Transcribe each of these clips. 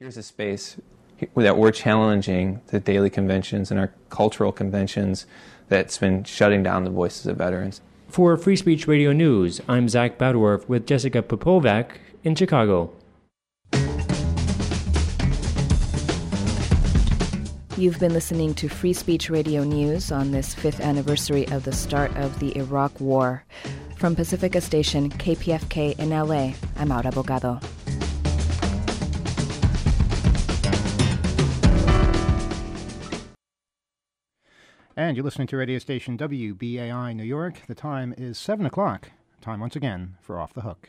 Here's a space that we're challenging the daily conventions and our cultural conventions that's been shutting down the voices of veterans. For Free Speech Radio News, I'm Zach Badworth with Jessica Popovac in Chicago. You've been listening to Free Speech Radio News on this 5th anniversary of the start of the Iraq War. From Pacifica Station, KPFK in LA, I'm Aura Bogado. And you're listening to radio station WBAI New York. The time is 7 o'clock. Time once again for Off the Hook.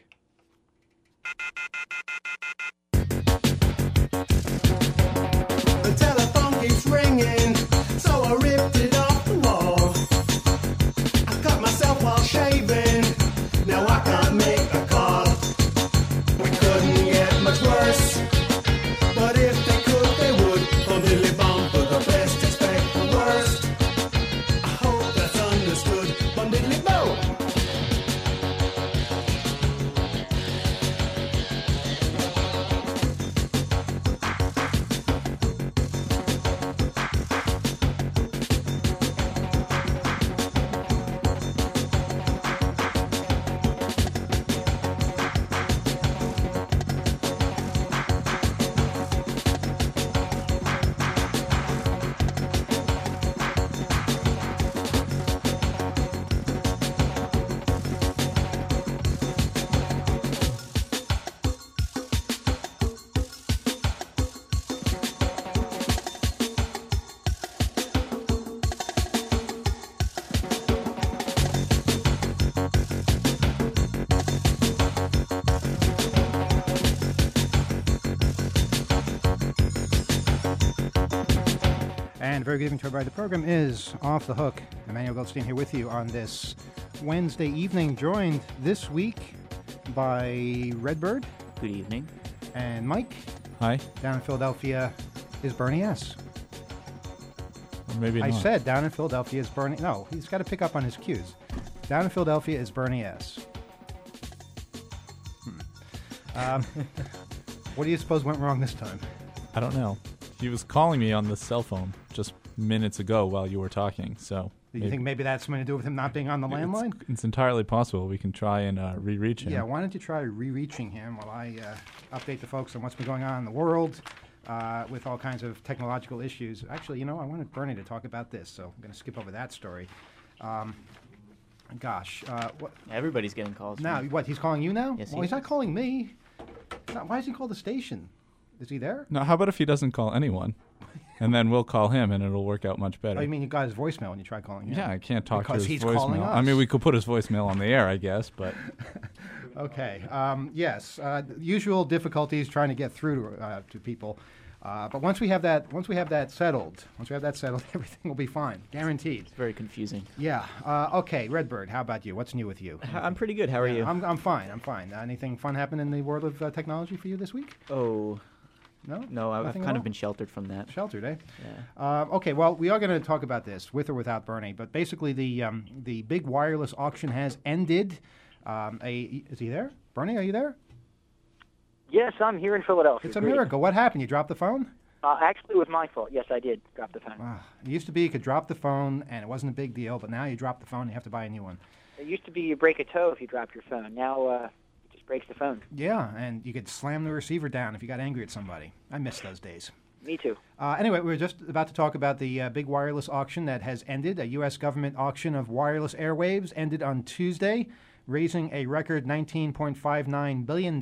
The telephone keeps ringing, so I ripped it off the wall. I cut myself while shaving, now I can't make a call. We couldn't get much worse, but if they could, they would. Bum diddly bum, for the best expect the worst. I hope that's understood. Bum diddly bum. Very good evening to everybody. The program is Off the Hook. Emmanuel Goldstein here with you on this Wednesday evening, joined this week by Redbird. Good evening. And Mike. Hi. Down in Philadelphia is Bernie S. Or maybe not. I said down in Philadelphia is Bernie... No, he's got to pick up on his cues. Down in Philadelphia is Bernie S. What do you suppose went wrong this time? I don't know. He was calling me on the cell phone just minutes ago while you were talking, so... Do you think maybe that's something to do with him not being on the landline? It's entirely possible. We can try and re-reach him. Yeah, why don't you try re-reaching him while I update the folks on what's been going on in the world with all kinds of technological issues. Actually, you know, I wanted Bernie to talk about this, so I'm going to skip over that story. What? Everybody's getting calls. Now, what, he's calling you now? Yes, well, he's not calling me. Why does he call the station? Is he there? No, how about if he doesn't call anyone? And then we'll call him, and it'll work out much better. Oh, you mean you got his voicemail when you try calling him? Yeah, I can't talk because to his he's voicemail. Calling us. I mean, we could put his voicemail on the air, I guess, but... Okay. Yes. Usual difficulties trying to get through to people. But once we have that settled, everything will be fine, guaranteed. It's very confusing. Yeah. Okay, Redbird. How about you? What's new with you? I'm pretty good. How are you? I'm fine. Anything fun happen in the world of technology for you this week? Oh. No, I've kind of been sheltered from that. Sheltered, eh? Yeah. Okay, well, we are going to talk about this, with or without Bernie, but basically the big wireless auction has ended. Is he there? Bernie, are you there? Yes, I'm here in Philadelphia. It's a miracle. What happened? You dropped the phone? Actually, it was my fault. Yes, I did drop the phone. It used to be you could drop the phone, and it wasn't a big deal, but now you drop the phone, you have to buy a new one. It used to be you break a toe if you drop your phone. Now, breaks the phone. Yeah, and you could slam the receiver down if you got angry at somebody. I miss those days. Me too. Anyway, we were just about to talk about the big wireless auction that has ended. A U.S. government auction of wireless airwaves ended on Tuesday, raising a record $19.59 billion.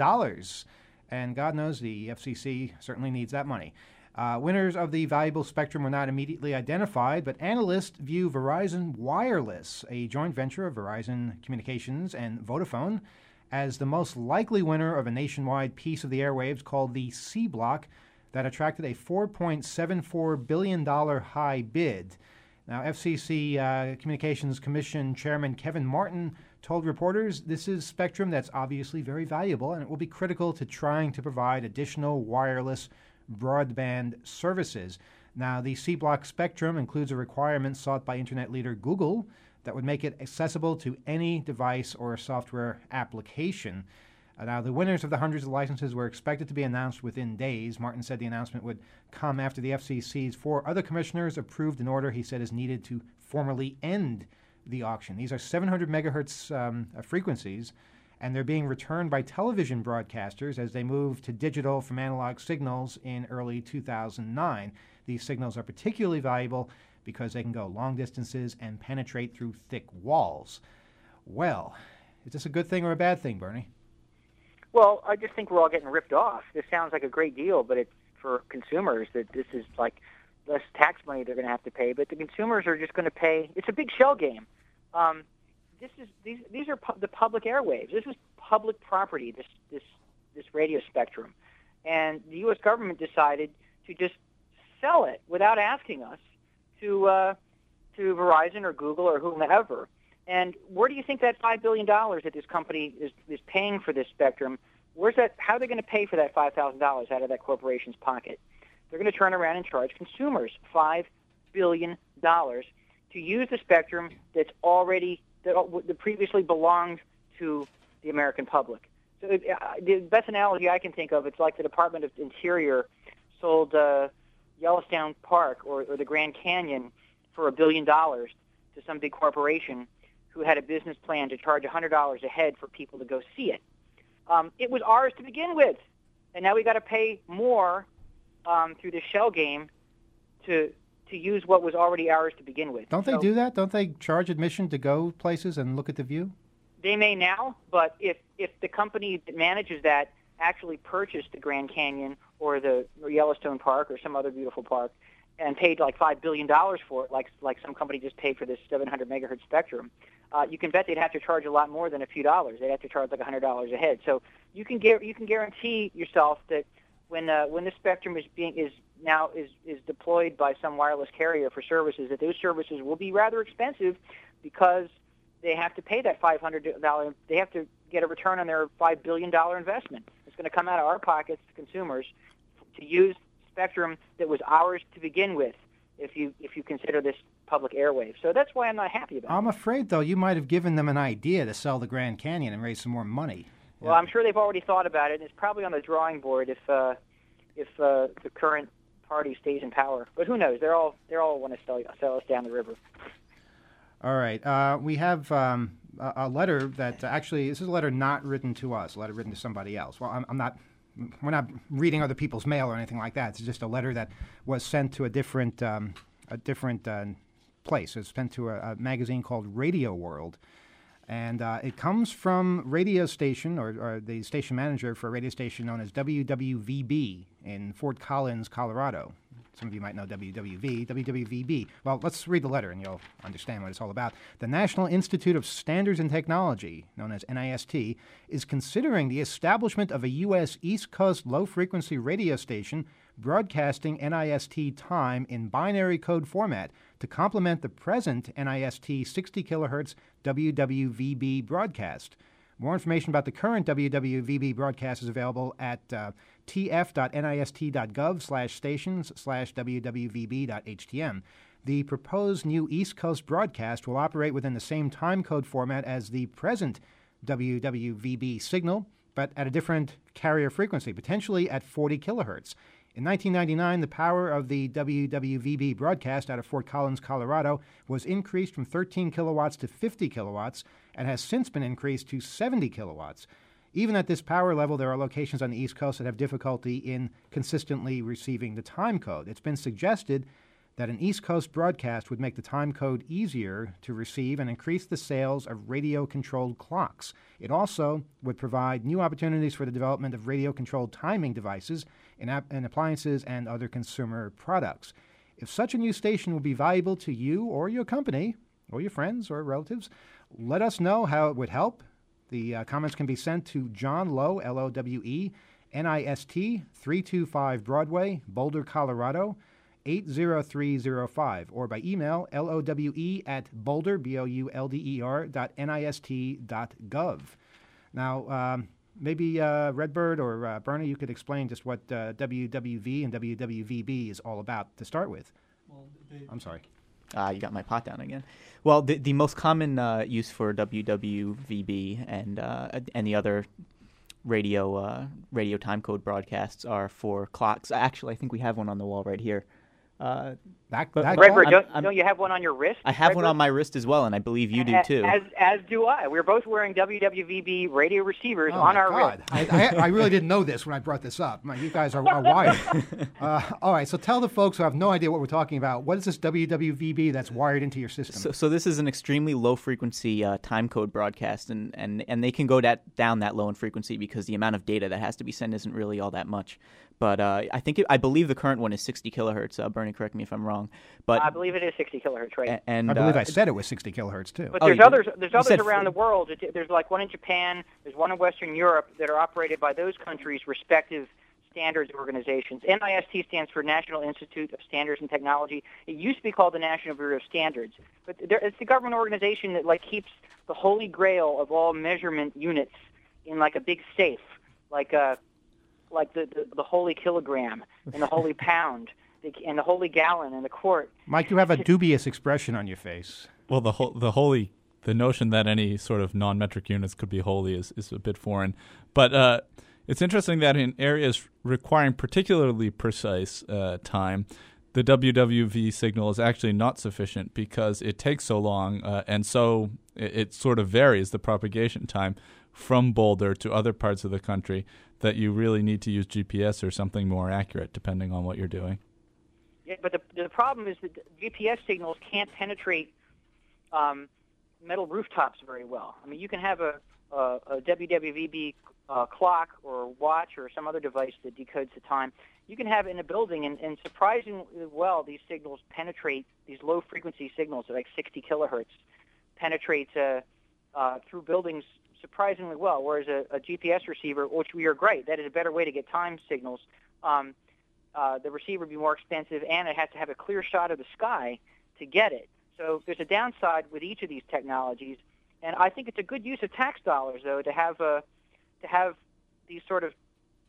And God knows the FCC certainly needs that money. Winners of the valuable spectrum were not immediately identified, but analysts view Verizon Wireless, a joint venture of Verizon Communications and Vodafone, as the most likely winner of a nationwide piece of the airwaves called the C Block that attracted a $4.74 billion high bid. Now, FCC Communications Commission Chairman Kevin Martin told reporters this is spectrum that's obviously very valuable, and it will be critical to trying to provide additional wireless broadband services. Now, the C Block spectrum includes a requirement sought by Internet leader Google that would make it accessible to any device or software application. Now, the winners of the hundreds of licenses were expected to be announced within days. Martin said the announcement would come after the FCC's 4 other commissioners approved an order he said is needed to formally end the auction. These are 700 megahertz frequencies, and they're being returned by television broadcasters as they move to digital from analog signals in early 2009. These signals are particularly valuable because they can go long distances and penetrate through thick walls. Well, is this a good thing or a bad thing, Bernie? Well, I just think we're all getting ripped off. This sounds like a great deal, but it's for consumers that this is like less tax money they're going to have to pay. But the consumers are just going to pay. It's a big shell game. These are the public airwaves. This is public property. This radio spectrum, and the U.S. government decided to just sell it without asking us to Verizon or Google or whomever. And where do you think that $5 billion that this company is paying for this spectrum? Where's that? How are they going to pay for that $5,000 out of that corporation's pocket? They're going to turn around and charge consumers $5 billion to use the spectrum that previously belonged to the American public. So the best analogy I can think of, it's like the Department of Interior sold Yellowstone Park or the Grand Canyon for $1 billion to some big corporation who had a business plan to charge $100 a head for people to go see it. It was ours to begin with, and now we got to pay more through the shell game to use what was already ours to begin with. Don't they do that? Don't they charge admission to go places and look at the view? They may now, but if the company that manages that actually purchased the Grand Canyon or Yellowstone Park or some other beautiful park and paid like $5 billion for it, like some company just paid for this 700 megahertz spectrum, you can bet they'd have to charge a lot more than a few dollars. They'd have to charge like $100 a head. So you can guarantee yourself that when the spectrum is deployed by some wireless carrier for services, that those services will be rather expensive because they have to pay that $500. They have to get a return on their $5 billion investment. It's going to come out of our pockets to consumers to use spectrum that was ours to begin with, if you consider this public airwave. So that's why I'm not happy about it. I'm afraid, though, you might have given them an idea to sell the Grand Canyon and raise some more money. Well, I'm sure they've already thought about it, and it's probably on the drawing board if the current party stays in power. But who knows? They all want to sell us down the river. All right. We have a letter that actually, this is a letter not written to us, a letter written to somebody else. Well, we're not reading other people's mail or anything like that. It's just a letter that was sent to a different place. It's sent to a magazine called Radio World. And it comes from radio station, or the station manager for a radio station known as WWVB in Fort Collins, Colorado. Some of you might know WWVB. Well, let's read the letter and you'll understand what it's all about. The National Institute of Standards and Technology, known as NIST, is considering the establishment of a U.S. East Coast low-frequency radio station broadcasting NIST time in binary code format to complement the present NIST 60 kilohertz WWVB broadcast. More information about the current WWVB broadcast is available at tf.nist.gov/stations/wwvb.htm. The proposed new East Coast broadcast will operate within the same time code format as the present WWVB signal, but at a different carrier frequency, potentially at 40 kilohertz. In 1999, the power of the WWVB broadcast out of Fort Collins, Colorado, was increased from 13 kilowatts to 50 kilowatts and has since been increased to 70 kilowatts. Even at this power level, there are locations on the East Coast that have difficulty in consistently receiving the time code. It's been suggested that an East Coast broadcast would make the time code easier to receive and increase the sales of radio-controlled clocks. It also would provide new opportunities for the development of radio-controlled timing devices in appliances and other consumer products. If such a new station will be valuable to you or your company or your friends or relatives, let us know how it would help. The comments can be sent to John Lowe, L-O-W-E, NIST, 325 Broadway, Boulder, Colorado, 80305, or by email, lowe@boulder, boulder.nist.gov. Now, maybe Redbird or Bernie, you could explain just what WWV and WWVB is all about to start with. Well, I'm sorry. You got my pot down again. Well, the most common use for WWVB and the other radio time code broadcasts are for clocks. Actually, I think we have one on the wall right here. Redbird, don't you have one on your wrist? I have one Redbird? on my wrist as well, and I believe you do too. As do I. We're both wearing WWVB radio receivers on our wrist. I really didn't know this when I brought this up. You guys are wired. All right, so tell the folks who have no idea what we're talking about, what is this WWVB that's wired into your system? So this is an extremely low-frequency time code broadcast, and they can go down that low in frequency because the amount of data that has to be sent isn't really all that much. But I believe the current one is 60 kilohertz. Bernie, correct me if I'm wrong. But I believe it is 60 kilohertz, right? And I believe I said it was 60 kilohertz too. But there's others around the world. There's like one in Japan. There's one in Western Europe that are operated by those countries' respective standards organizations. NIST stands for National Institute of Standards and Technology. It used to be called the National Bureau of Standards, but it's the government organization that like keeps the holy grail of all measurement units in like a big safe, like the holy kilogram and the holy pound and the holy gallon and the quart. Mike, you have a dubious expression on your face. Well, the notion that any sort of non-metric units could be holy is a bit foreign. But it's interesting that in areas requiring particularly precise time, the WWV signal is actually not sufficient because it takes so long, and so it sort of varies the propagation time from Boulder to other parts of the country that you really need to use GPS or something more accurate depending on what you're doing. Yeah, but the problem is that GPS signals can't penetrate metal rooftops very well. I mean, you can have a WWVB clock or watch or some other device that decodes the time. You can have it in a building, and surprisingly well, these signals penetrate, these low-frequency signals, like 60 kilohertz, penetrate through buildings surprisingly well, whereas a GPS receiver, which we are great, that is a better way to get time signals, the receiver would be more expensive, and it has to have a clear shot of the sky to get it. So there's a downside with each of these technologies, and I think it's a good use of tax dollars, though, to have these sort of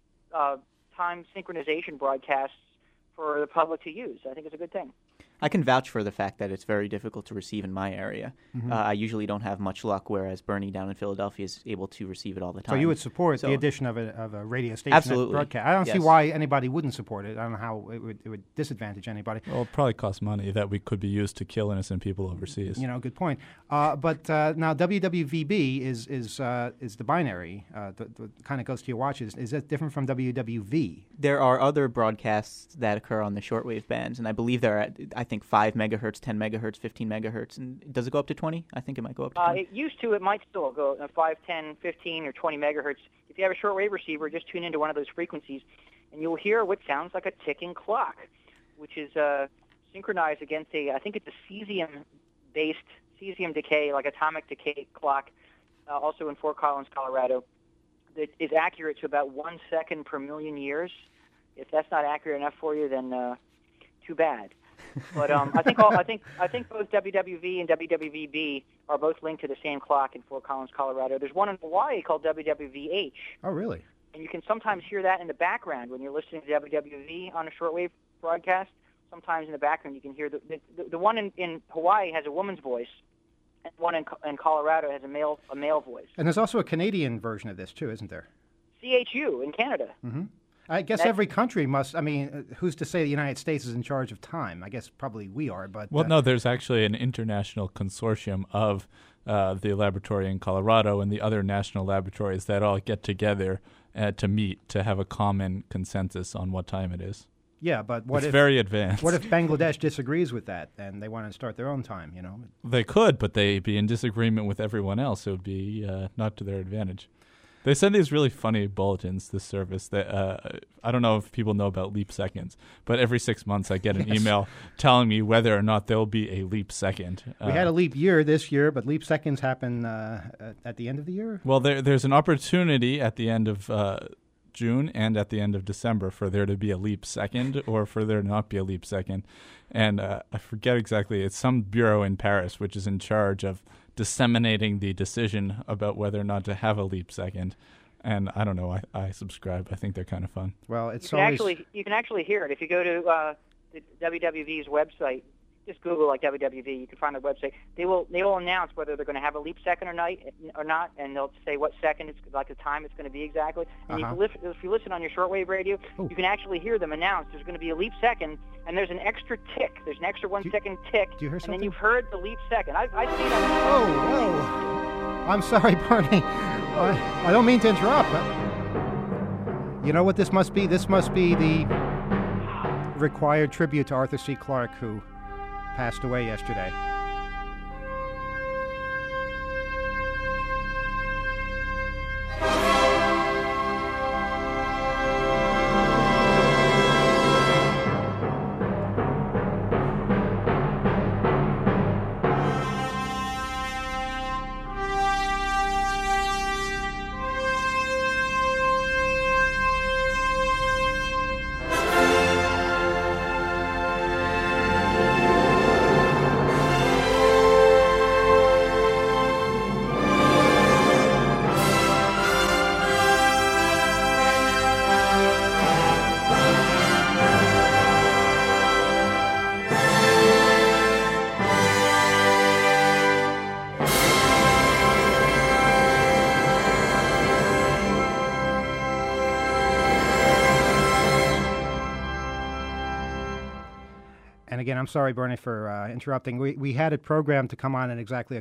time synchronization broadcasts for the public to use. I think it's a good thing. I can vouch for the fact that it's very difficult to receive in my area. Mm-hmm. I usually don't have much luck, whereas Bernie down in Philadelphia is able to receive it all the time. So you would support the addition of a radio station absolutely. Broadcast? I don't see why anybody wouldn't support it. I don't know how it would disadvantage anybody. Well, it probably costs money that we could be used to kill innocent people overseas. Good point. But now WWVB is the binary. The kind of goes to your watches. Is that different from WWV? There are other broadcasts that occur on the shortwave bands, and I believe they're at, I think, 5 megahertz, 10 megahertz, 15 megahertz. And does it go up to 20? I think it might go up to 20. It used to. It might still go 5, 10, 15, or 20 megahertz. If you have a shortwave receiver, just tune into one of those frequencies, and you'll hear what sounds like a ticking clock, which is synchronized against I think it's a cesium-based, cesium decay, like atomic decay clock, also in Fort Collins, Colorado, that is accurate to about 1 second per million years. If that's not accurate enough for you, then too bad. But I think both WWV and WWVB are both linked to the same clock in Fort Collins, Colorado. There's one in Hawaii called WWVH. Oh, really? And you can sometimes hear that in the background when you're listening to WWV on a shortwave broadcast. Sometimes in the background you can hear the one in Hawaii has a woman's voice, and one in Colorado has a male voice. And there's also a Canadian version of this too, isn't there? CHU in Canada. Mm-hmm. I guess every country must. I mean, who's to say the United States is in charge of time? I guess probably we are. But no, there's actually an international consortium of the laboratory in Colorado and the other national laboratories that all get together to meet to have a common consensus on what time it is. Yeah, but it's very advanced. What if Bangladesh disagrees with that and they want to start their own time? They could, but they'd be in disagreement with everyone else. It would be not to their advantage. They send these really funny bulletins, this service, that I don't know if people know about leap seconds, but every 6 months I get an email telling me whether or not there'll be a leap second. We had a leap year this year, but leap seconds happen at the end of the year? Well, there's an opportunity at the end of June and at the end of December for there to be a leap second or for there not be a leap second. And I forget exactly. It's some bureau in Paris which is in charge of disseminating the decision about whether or not to have a leap second. And I don't know. I subscribe. I think they're kind of fun. Well, you can actually hear it if you go to the WWV's website. just Google like WWV. You can find their website. They will announce whether they're going to have a leap second or not, and they'll say what second it's like the time it's going to be exactly. And if you listen on your shortwave radio, you can actually hear them announce there's going to be a leap second, and there's an extra tick. There's an extra 1 second tick. Do you hear something? And then you've heard the leap second. I've seen that. Oh, I'm sorry, Bernie. I don't mean to interrupt, but you know what this must be? This must be the required tribute to Arthur C. Clarke, who passed away yesterday. And again, I'm sorry, Bernie, for interrupting. We had it programmed to come on at exactly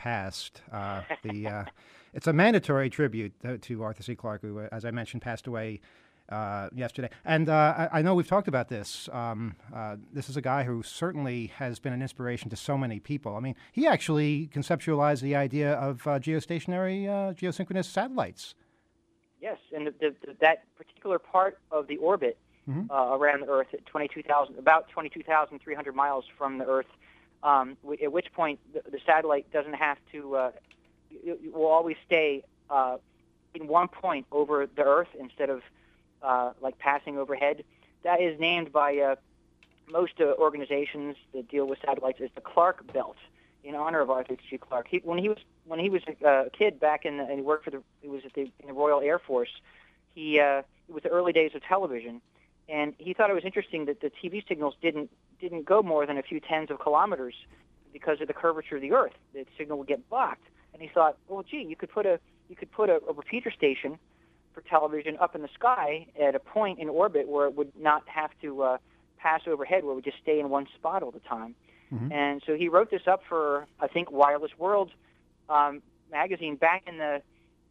1:15. It's a mandatory tribute to Arthur C. Clarke, who, as I mentioned, passed away yesterday. And I know we've talked about this. This is a guy who certainly has been an inspiration to so many people. I mean, he actually conceptualized the idea of geostationary, geosynchronous satellites. Yes, and that particular part of the orbit around the Earth at about 22,300 miles from the Earth, at which point the satellite doesn't have to, it will always stay in one point over the Earth instead of like passing overhead. That is named by most organizations that deal with satellites as the Clarke Belt, in honor of Arthur C. Clarke. When he was a kid back and he worked in the Royal Air Force, it was the early days of television. And he thought it was interesting that the TV signals didn't go more than a few tens of kilometers because of the curvature of the Earth. The signal would get blocked. And he thought, well, gee, you could put a repeater station for television up in the sky at a point in orbit where it would not have to pass overhead, where it would just stay in one spot all the time. Mm-hmm. And so he wrote this up for, I think, Wireless World magazine back in the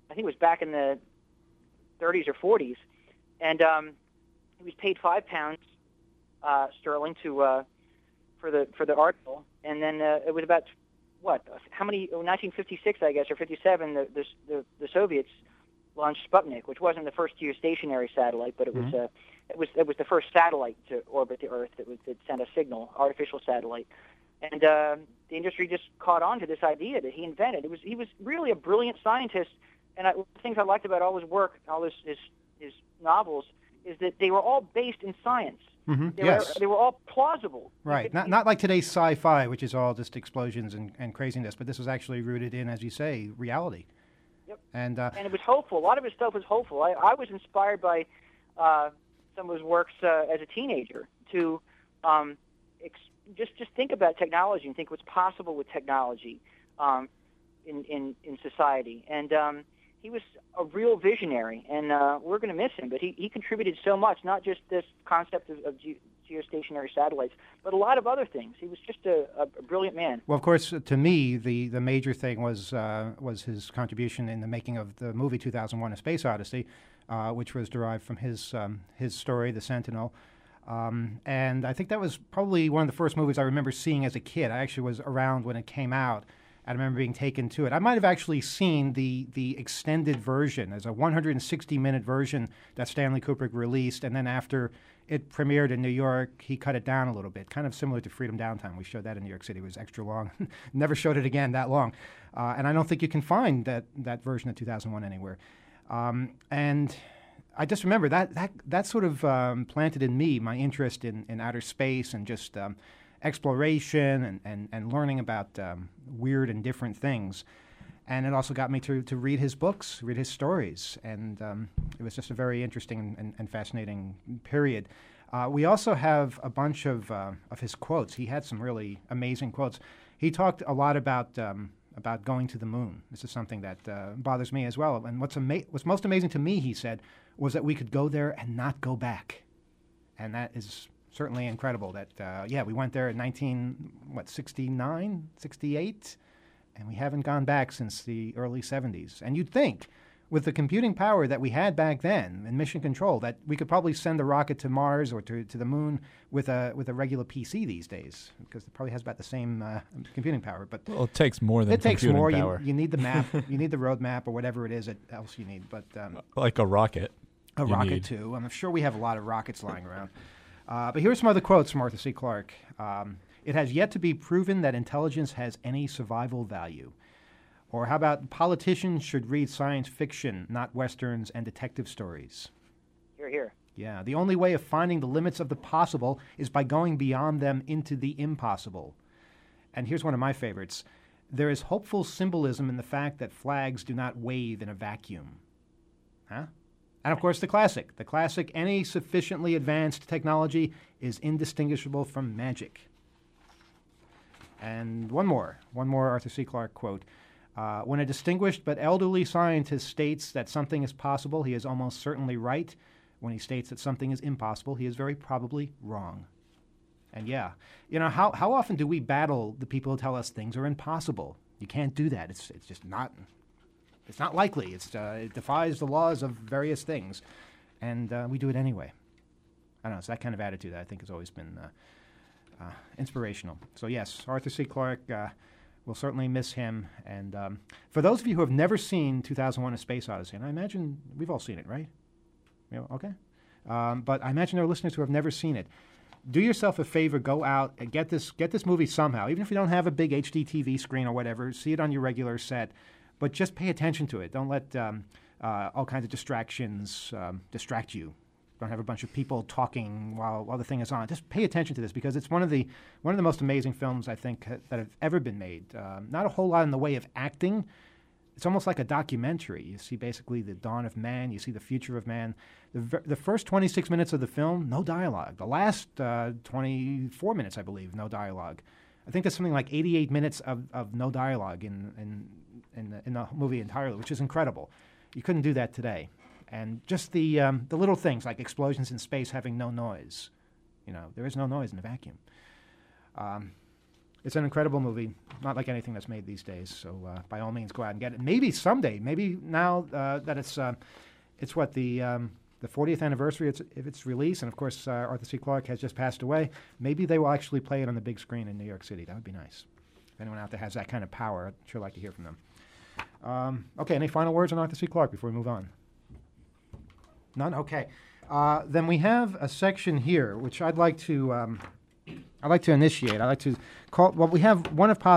30s or 40s, and he was paid £5 sterling for the article, and then it was about 1956, I guess, or 57. The Soviets launched Sputnik, which wasn't the first geostationary satellite, but it was the first satellite to orbit the Earth that sent a signal, artificial satellite, and the industry just caught on to this idea that he invented. He was really a brilliant scientist, and one of the things I liked about all his work, all his novels, is that they were all based in science. Mm-hmm. They were all plausible. Right. Not like today's sci-fi, which is all just explosions and craziness, but this was actually rooted in, as you say, reality. Yep. And it was hopeful. A lot of his stuff was hopeful. I was inspired by some of his works as a teenager to just think about technology and think what's possible with technology in society. And he was a real visionary, and we're going to miss him. But he contributed so much, not just this concept of geostationary satellites, but a lot of other things. He was just a brilliant man. Well, of course, to me, the major thing was his contribution in the making of the movie 2001: A Space Odyssey, which was derived from his story, The Sentinel. And I think that was probably one of the first movies I remember seeing as a kid. I actually was around when it came out. I remember being taken to it. I might have actually seen the extended version as a 160-minute version that Stanley Kubrick released, and then after it premiered in New York, he cut it down a little bit, kind of similar to Freedom Downtime. We showed that in New York City. It was extra long. Never showed it again that long. And I don't think you can find that version of 2001 anywhere. And I just remember that sort of planted in me my interest in outer space and just exploration and learning about weird and different things. And it also got me to read his books, read his stories. And it was just a very interesting and fascinating period. We also have a bunch of his quotes. He had some really amazing quotes. He talked a lot about going to the moon. This is something that bothers me as well. And what's most amazing to me, he said, was that we could go there and not go back. And that is certainly incredible that, we went there in 1969, 68, and we haven't gone back since the early 70s. And you'd think, with the computing power that we had back then in mission control, that we could probably send a rocket to Mars or to the moon with a regular PC these days, because it probably has about the same computing power. But well, it takes more than computing power. You need the map, you need the road map, or whatever it is else you need. But like a rocket. A rocket, too. I'm sure we have a lot of rockets lying around. But here's some other quotes from Arthur C. Clarke. It has yet to be proven that intelligence has any survival value. Or how about politicians should read science fiction, not westerns and detective stories? Hear, hear. Yeah, the only way of finding the limits of the possible is by going beyond them into the impossible. And here's one of my favorites. There is hopeful symbolism in the fact that flags do not wave in a vacuum. Huh? And, of course, the classic. The classic, any sufficiently advanced technology is indistinguishable from magic. And one more Arthur C. Clarke quote. When a distinguished but elderly scientist states that something is possible, he is almost certainly right. When he states that something is impossible, he is very probably wrong. And yeah, how often do we battle the people who tell us things are impossible? You can't do that. It's just not. It's not likely. It defies the laws of various things, and we do it anyway. I don't know. It's that kind of attitude that I think has always been inspirational. So yes, Arthur C. Clarke. We'll certainly miss him. And for those of you who have never seen 2001: A Space Odyssey, and I imagine we've all seen it, right? Okay. But I imagine there are listeners who have never seen it. Do yourself a favor, go out and get this movie somehow, even if you don't have a big HD TV screen or whatever. See it on your regular set, but just pay attention to it. Don't let all kinds of distractions distract you. Don't have a bunch of people talking while the thing is on. Just pay attention to this because it's one of the most amazing films I think that have ever been made. Not a whole lot in the way of acting. It's almost like a documentary. You see basically the dawn of man. You see the future of man. The first 26 minutes of the film, no dialogue. The last 24 minutes, I believe, no dialogue. I think there's something like 88 minutes of no dialogue in the movie entirely, which is incredible. You couldn't do that today. And just the little things like explosions in space having no noise. There is no noise in a vacuum. It's an incredible movie, not like anything that's made these days. So by all means, go out and get it. Maybe someday, maybe now that it's the 40th anniversary of its release, and of course Arthur C. Clarke has just passed away. Maybe they will actually play it on the big screen in New York City. That would be nice. If anyone out there has that kind of power, I'd sure like to hear from them. Okay, any final words on Arthur C. Clarke before we move on? None? Okay. Then we have a section here, which I'd like to initiate. I'd like to call. Well, we have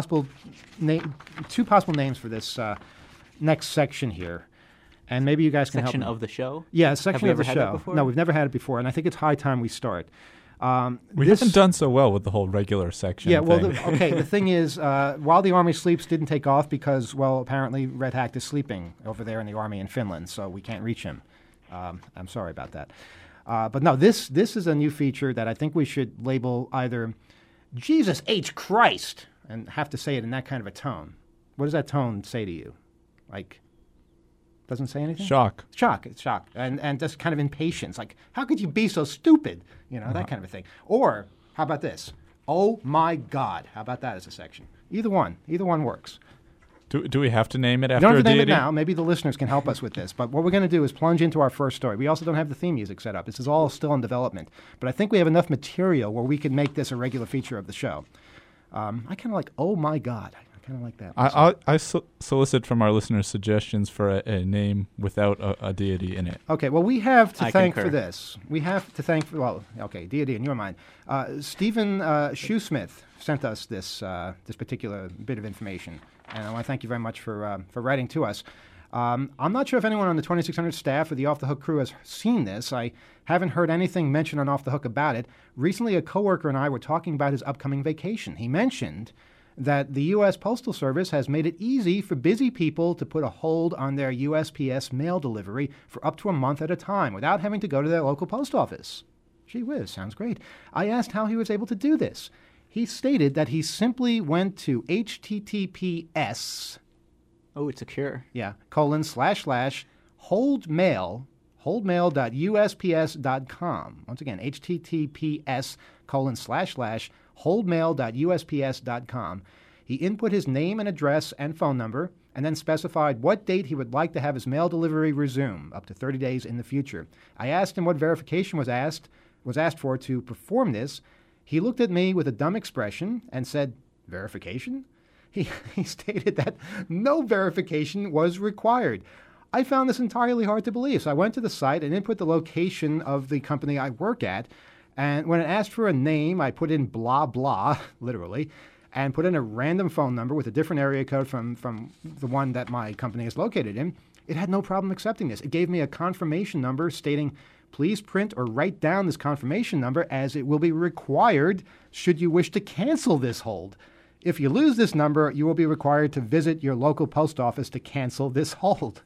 two possible names for this next section here, and maybe you guys can help. Section of the show. Yeah, a section of the Have we ever show. had that before? No, we've never had it before, and I think it's high time we start. We haven't done so well with the whole regular section. Yeah, well, thing. The thing is, While the Army Sleeps didn't take off because, well, apparently Red Hack is sleeping over there in the Army in Finland, so we can't reach him. I'm sorry about that. But no, this is a new feature that I think we should label either Jesus H. Christ and have to say it in that kind of a tone. What does that tone say to you? Like, doesn't say anything? Shock. It's shock. And just kind of impatience. Like, how could you be so stupid? That kind of a thing. Or, how about this? Oh, my God. How about that as a section? Either one works. Do we have to name it You after don't a have to name deity? it now. Maybe the listeners can help us with this. But what we're going to do is plunge into our first story. We also don't have the theme music set up. This is all still in development. But I think we have enough material where we can make this a regular feature of the show. I kind of like, oh, my God. I kind of like that. I solicit from our listeners suggestions for a name without a deity in it. Okay, well, we have to I thank concur. for this. We have to thank for, well, okay, deity in your mind. Stephen Shoesmith sent us this particular bit of information, and I want to thank you very much for writing to us. I'm not sure if anyone on the 2600 staff or the Off the Hook crew has seen this. I haven't heard anything mentioned on Off the Hook about it. Recently, a coworker and I were talking about his upcoming vacation. He mentioned that the U.S. Postal Service has made it easy for busy people to put a hold on their USPS mail delivery for up to a month at a time without having to go to their local post office. Gee whiz, sounds great. I asked how he was able to do this. He stated that he simply went to https, Oh, it's secure. holdmail.usps.com. Once again, https://holdmail.usps.com. He input his name and address and phone number, and then specified what date he would like to have his mail delivery resume, up to 30 days in the future. I asked him what verification was asked for to perform this. He looked at me with a dumb expression and said, "Verification?" He stated that no verification was required. I found this entirely hard to believe, so I went to the site and input the location of the company I work at, and when it asked for a name, I put in blah blah, literally, and put in a random phone number with a different area code from the one that my company is located in. It had no problem accepting this. It gave me a confirmation number stating, "Please print or write down this confirmation number as it will be required should you wish to cancel this hold. If you lose this number, you will be required to visit your local post office to cancel this hold."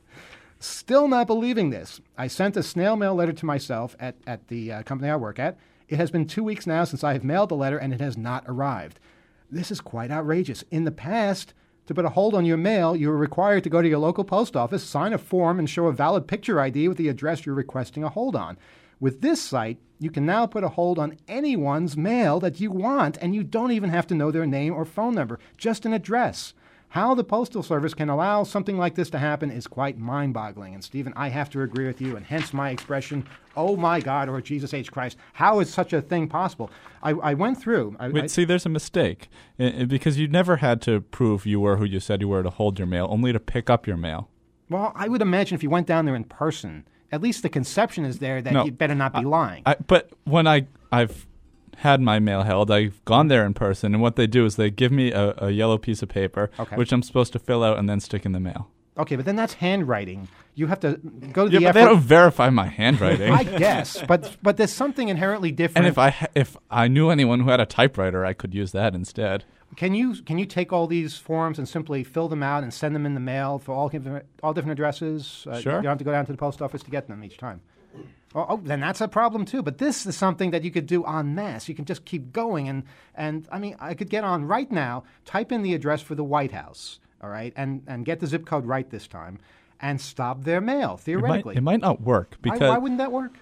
Still not believing this, I sent a snail mail letter to myself at the company I work at. It has been 2 weeks now since I have mailed the letter, and it has not arrived. This is quite outrageous. In the past, to put a hold on your mail, you were required to go to your local post office, sign a form, and show a valid picture ID with the address you're requesting a hold on. With this site, you can now put a hold on anyone's mail that you want, and you don't even have to know their name or phone number, just an address. How the Postal Service can allow something like this to happen is quite mind-boggling. And, Stephen, I have to agree with you, and hence my expression, "Oh, my God," or "Jesus H. Christ." How is such a thing possible? I went through. See, there's a mistake, because you never had to prove you were who you said you were to hold your mail, only to pick up your mail. Well, I would imagine if you went down there in person, at least the conception is there that you'd better not be lying. But when I've had my mail held, I've gone there in person, and what they do is they give me a yellow piece of paper, which I'm supposed to fill out and then stick in the mail. Okay, but then that's handwriting. You have to go to the effort. But they don't verify my handwriting. I guess, but there's something inherently different. And if I knew anyone who had a typewriter, I could use that instead. Can you take all these forms and simply fill them out and send them in the mail for all different addresses? Sure. You don't have to go down to the post office to get them each time. Oh, then that's a problem too. But this is something that you could do en masse. You can just keep going, and I mean, I could get on right now, type in the address for the White House, all right, and get the zip code right this time, and stop their mail theoretically. It might not work because why wouldn't that work?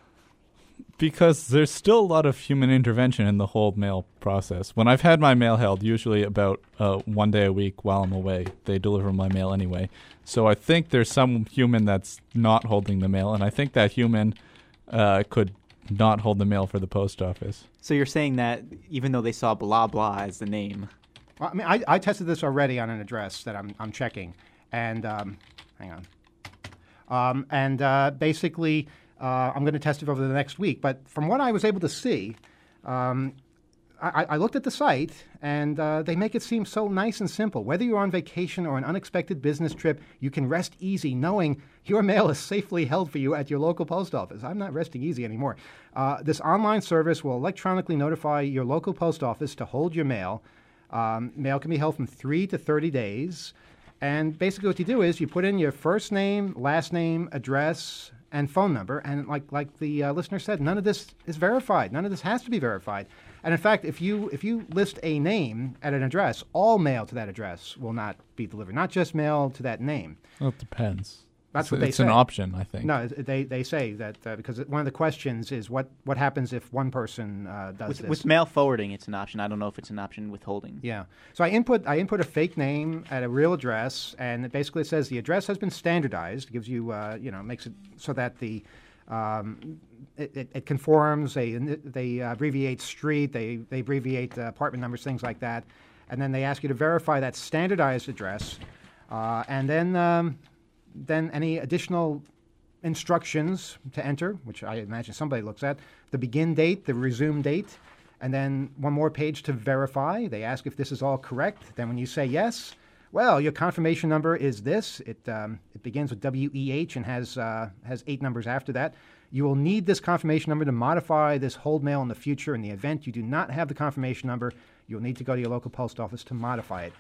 Because there's still a lot of human intervention in the whole mail process. When I've had my mail held, usually about 1 day a week while I'm away, they deliver my mail anyway. So I think there's some human that's not holding the mail, and I think that human could not hold the mail for the post office. So you're saying that even though they saw blah blah as the name. Well, I mean, I tested this already on an address that I'm checking, and hang on, basically I'm going to test it over the next week. But from what I was able to see, I looked at the site, and they make it seem so nice and simple. Whether you're on vacation or an unexpected business trip, you can rest easy knowing your mail is safely held for you at your local post office. I'm not resting easy anymore. This online service will electronically notify your local post office to hold your mail. Mail can be held from 3 to 30 days. And basically what you do is you put in your first name, last name, address, and phone number. And like the listener said, none of this is verified. None of this has to be verified. And in fact, if you list a name at an address, all mail to that address will not be delivered, not just mail to that name. Well, it depends. That's what they say. It's an option, I think. No, they say that because one of the questions is what happens if one person does this. With mail forwarding, it's an option. I don't know if it's an option withholding. Yeah. So I input a fake name at a real address, and it basically says the address has been standardized. It gives you, makes it so that the it conforms. They abbreviate street. They abbreviate apartment numbers, things like that, and then they ask you to verify that standardized address, and then any additional instructions to enter, which I imagine somebody looks at, the begin date, the resume date, and then one more page to verify. They ask if this is all correct. Then when you say yes, well, your confirmation number is this. It begins with WEH and has 8 numbers after that. You will need this confirmation number to modify this hold mail in the future. In the event you do not have the confirmation number, you'll need to go to your local post office to modify it.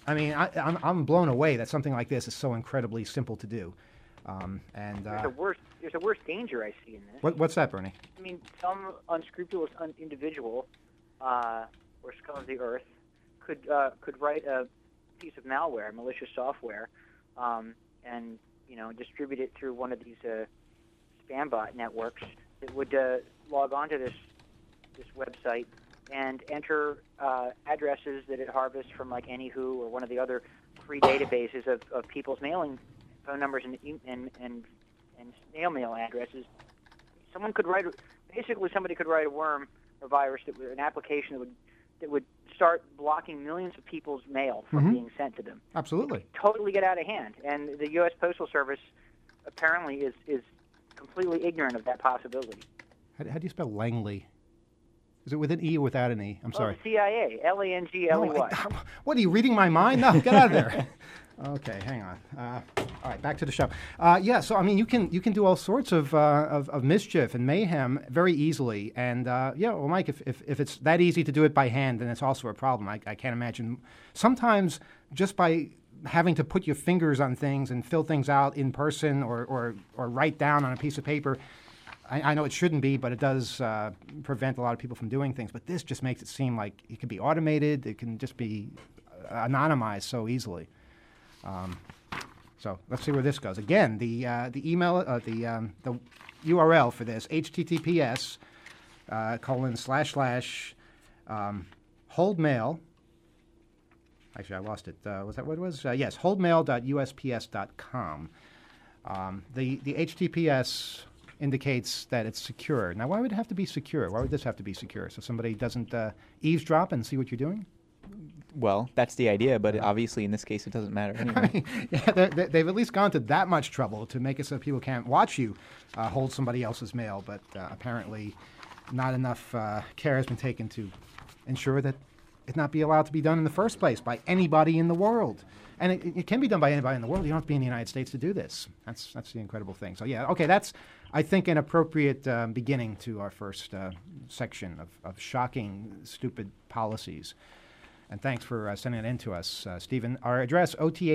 I'm blown away that something like this is so incredibly simple to do. The worst there's a worse danger I see in this. What's that, Bernie? I mean, some unscrupulous individual or scum of the earth could write a piece of malware, malicious software, and distribute it through one of these spam bot networks that would log onto this website and enter addresses that it harvests from like Anyhoo or one of the other free databases of people's mailing phone numbers and snail mail addresses. Somebody could write a worm or virus an application that would start blocking millions of people's mail from being sent to them. Absolutely. Totally get out of hand. And the U.S. Postal Service apparently is completely ignorant of that possibility. How do you spell Langley? Is it with an E or without an E? I'm sorry. The CIA, Langley. What, are you reading my mind? No, get out of there. Okay, hang on. All right, back to the show. So I mean, you can do all sorts of mischief and mayhem very easily. And well, Mike, if it's that easy to do it by hand, then it's also a problem. I can't imagine. Sometimes just by having to put your fingers on things and fill things out in person or write down on a piece of paper. I know it shouldn't be, but it does prevent a lot of people from doing things. But this just makes it seem like it can be automated. It can just be anonymized so easily. So let's see where this goes. Again, the email, the URL for this, https : hold mail. Actually, I lost it. Was that what it was? Yes, holdmail.usps.com. The HTTPS indicates that it's secure. Now, why would it have to be secure? Why would this have to be secure? So somebody doesn't eavesdrop and see what you're doing? Well, that's the idea, but obviously in this case it doesn't matter anyway. They've at least gone to that much trouble to make it so people can't watch you hold somebody else's mail, but apparently not enough care has been taken to ensure that it not be allowed to be done in the first place by anybody in the world. And it can be done by anybody in the world. You don't have to be in the United States to do this. That's the incredible thing. So, that's, I think, an appropriate beginning to our first section of shocking, stupid policies. And thanks for sending it in to us, Stephen. Our address,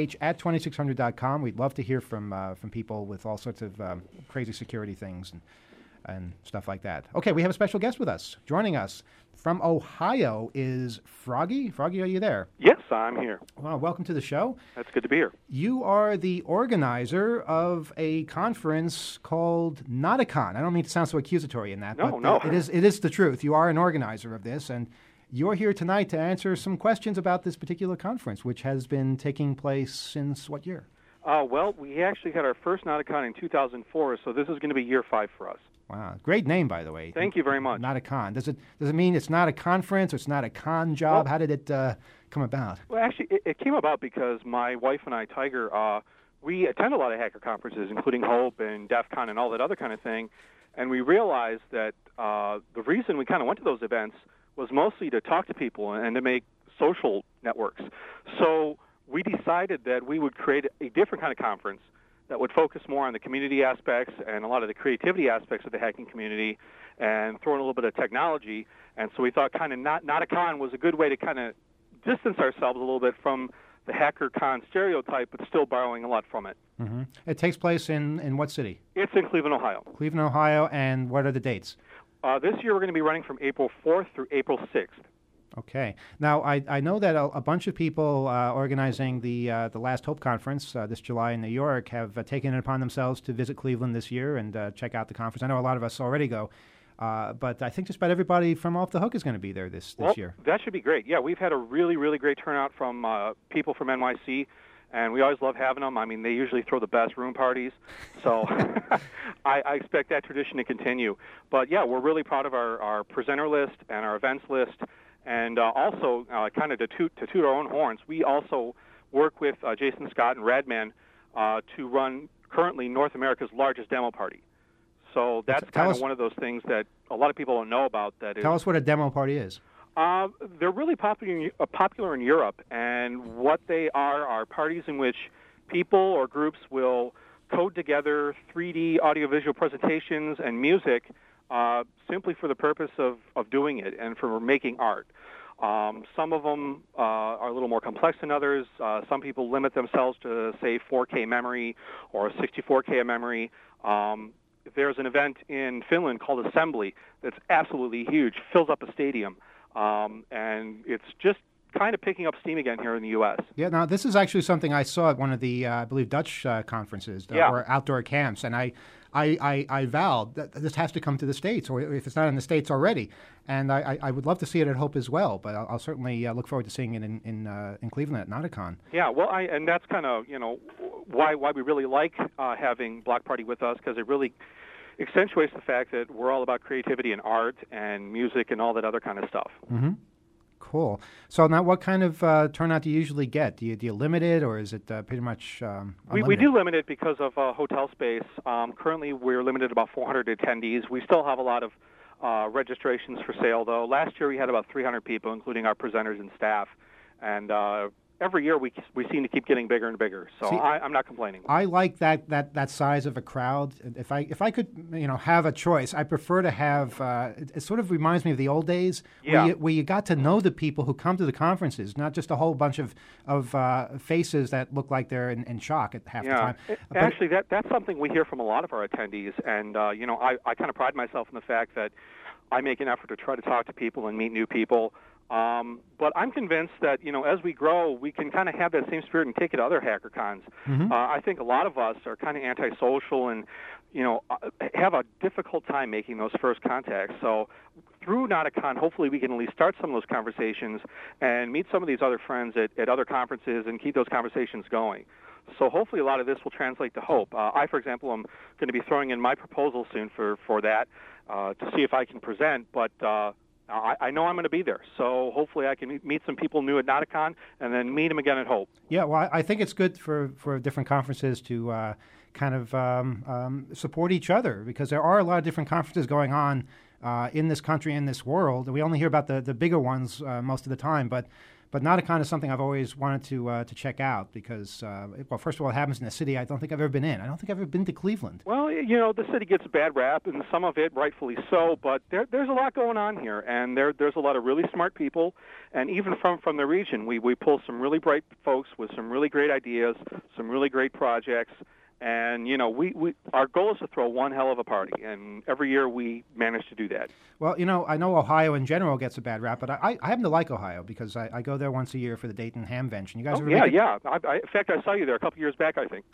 oth@2600.com. We'd love to hear from people with all sorts of crazy security things and stuff like that. Okay, we have a special guest with us. Joining us from Ohio is Froggy. Froggy, are you there? Yes, I'm here. Well, welcome to the show. That's good to be here. You are the organizer of a conference called Nauticon. I don't mean to sound so accusatory in that, but it is the truth. You are an organizer of this, and you're here tonight to answer some questions about this particular conference, which has been taking place since what year? Well, we actually had our first Nauticon in 2004, so this is going to be year 5 for us. Wow. Great name, by the way. Thank you very much. Nauticon. Does it mean it's not a conference or it's not a con job? How did it come about? Well, actually, it came about because my wife and I, Tiger, we attend a lot of hacker conferences, including Hope and DEF CON and all that other kind of thing, and we realized that the reason we kind of went to those events was mostly to talk to people and to make social networks. So we decided that we would create a different kind of conference that would focus more on the community aspects and a lot of the creativity aspects of the hacking community and throw in a little bit of technology. And so we thought kind of Nauticon was a good way to kind of distance ourselves a little bit from the HackerCon stereotype, but still borrowing a lot from it. Mm-hmm. It takes place in what city? It's in Cleveland, Ohio. Cleveland, Ohio, and what are the dates? This year we're going to be running from April 4th through April 6th. Okay. Now, I know that a bunch of people organizing the Last Hope Conference this July in New York have taken it upon themselves to visit Cleveland this year and check out the conference. I know a lot of us already go, but I think just about everybody from Off the Hook is going to be there this year. That should be great. Yeah, we've had a really, really great turnout from people from NYC, and we always love having them. I mean, they usually throw the best room parties, so I expect that tradition to continue. But, yeah, we're really proud of our presenter list and our events list. And also, kind of to toot our own horns, we also work with Jason Scott and Radman to run currently North America's largest demo party. So that's kind of one of those things that a lot of people don't know about. Tell us what a demo party is. They're really popular in Europe, and what they are parties in which people or groups will code together 3D audiovisual presentations and music simply for the purpose of doing it and for making art. Some of them are a little more complex than others. Some people limit themselves to, say, 4K memory or 64K memory. there's an event in Finland called Assembly that's absolutely huge, fills up a stadium, and it's just kind of picking up steam again here in the U.S. Yeah, now this is actually something I saw at one of the, I believe, Dutch conferences or outdoor camps, and I vowed that this has to come to the States, or if it's not in the States already. And I would love to see it at Hope as well, but I'll certainly look forward to seeing it in Cleveland at Nauticon. Yeah, well, and that's kind of, why we really like having Block Party with us, because it really accentuates the fact that we're all about creativity and art and music and all that other kind of stuff. Mm-hmm. Cool. So now what kind of turnout do you usually get? Do you limit it, or is it pretty much we do limit it because of hotel space. Currently, we're limited about 400 attendees. We still have a lot of registrations for sale, though. Last year, we had about 300 people, including our presenters and staff. And every year, we seem to keep getting bigger and bigger. So See, I'm not complaining. I like that size of a crowd. If I could have a choice, I prefer to have. It sort of reminds me of the old days, where you got to know the people who come to the conferences, not just a whole bunch of faces that look like they're in shock at half the time. Actually, that's something we hear from a lot of our attendees, and I kind of pride myself in the fact that I make an effort to try to talk to people and meet new people. But I'm convinced that, as we grow, we can kind of have that same spirit and take it to other HackerCons. Mm-hmm. I think a lot of us are kind of antisocial and, have a difficult time making those first contacts. So through Nauticon, hopefully we can at least start some of those conversations and meet some of these other friends at other conferences and keep those conversations going. So hopefully a lot of this will translate to hope. I, for example, am going to be throwing in my proposal soon for that to see if I can present, but I know I'm going to be there, so hopefully I can meet some people new at Nauticon and then meet them again at Hope. Yeah, well, I think it's good for different conferences to kind of support each other, because there are a lot of different conferences going on in this country, in this world. We only hear about the bigger ones most of the time, but Nauticon is something I've always wanted to check out because, first of all, it happens in a city I don't think I've ever been in. I don't think I've ever been to Cleveland. Well, the city gets a bad rap, and some of it rightfully so, but there's a lot going on here, and there's a lot of really smart people, and even from the region, we pull some really bright folks with some really great ideas, some really great projects. And, we our goal is to throw one hell of a party, and every year we manage to do that. Well, I know Ohio in general gets a bad rap, but I happen to like Ohio because I go there once a year for the Dayton Hamvention. You guys ever make it? Yeah. In fact, I saw you there a couple years back, I think.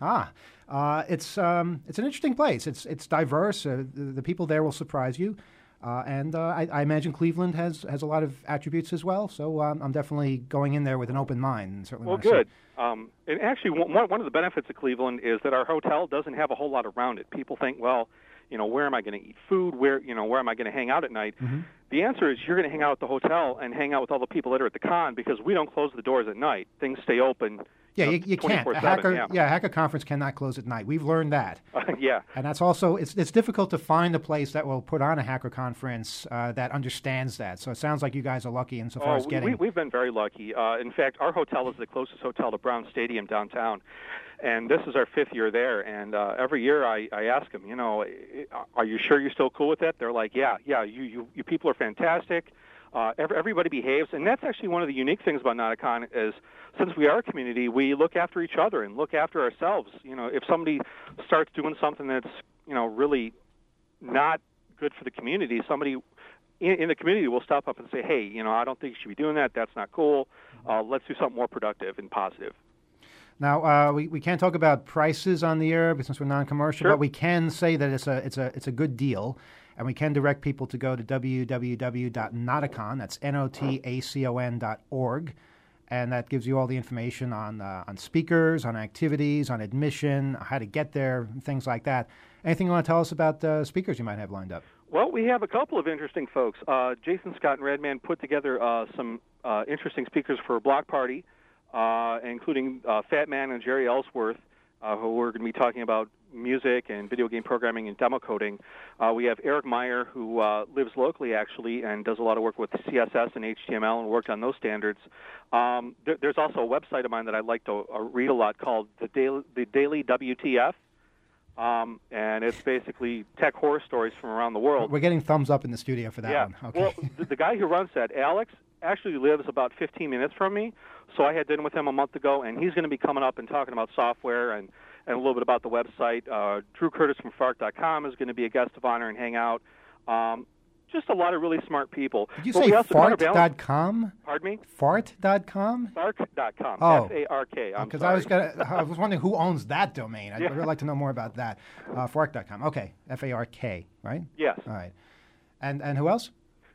It's an interesting place. It's diverse. The people there will surprise you. And I imagine Cleveland has a lot of attributes as well, so I'm definitely going in there with an open mind. And certainly well, good. And actually, one of the benefits of Cleveland is that our hotel doesn't have a whole lot around it. People think, well, where am I going to eat food? Where am I going to hang out at night? Mm-hmm. The answer is you're going to hang out at the hotel and hang out with all the people that are at the con because we don't close the doors at night. Things stay open. Yeah, you can't. A hacker conference cannot close at night. We've learned that. Yeah. And that's also, it's difficult to find a place that will put on a hacker conference that understands that. So it sounds like you guys are lucky insofar as getting... We've been very lucky. In fact, our hotel is the closest hotel to Brown Stadium downtown. And this is our 5th year there. And every year I ask them, are you sure you're still cool with that? They're like, yeah, you people are fantastic. Everybody behaves, and that's actually one of the unique things about Nauticon is since we are a community, we look after each other and look after ourselves. If somebody starts doing something that's really not good for the community, somebody in the community will stop up and say, hey, I don't think you should be doing that. That's not cool. Let's do something more productive and positive. Now we can't talk about prices on the air since we're non-commercial, sure. But we can say that it's a good deal. And we can direct people to go to www.nauticon, that's notacon.org, and that gives you all the information on speakers, on activities, on admission, how to get there, things like that. Anything you want to tell us about speakers you might have lined up? Well, we have a couple of interesting folks. Jason Scott and Redman put together some interesting speakers for a block party, including Fat Man and Jerry Ellsworth, who we're going to be talking about music and video game programming and demo coding. We have Eric Meyer, who lives locally, actually, and does a lot of work with CSS and HTML and worked on those standards. There's also a website of mine that I like to read a lot called the Daily WTF, and it's basically tech horror stories from around the world. We're getting thumbs up in the studio for that one. Okay. Well, the guy who runs that, Alex, actually lives about 15 minutes from me, so I had dinner with him a month ago, and he's going to be coming up and talking about software and and a little bit about the website. Drew Curtis from Fark.com is going to be a guest of honor and hang out. Just a lot of really smart people. Did you But say we also fart.com? Pardon me? Fart.com? Fark.com. Oh. F-A-R-K. I'm Because sorry. I was wondering who owns that domain. I'd Yeah. really like to know more about that. Fark.com. Okay. F-A-R-K, right? Yes. All right. And who else?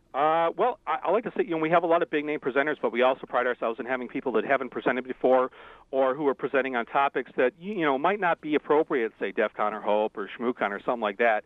Well, I like to say, we have a lot of big-name presenters, but we also pride ourselves in having people that haven't presented before or who are presenting on topics that, might not be appropriate, say, DEF CON or HOPE or ShmooCon or something like that.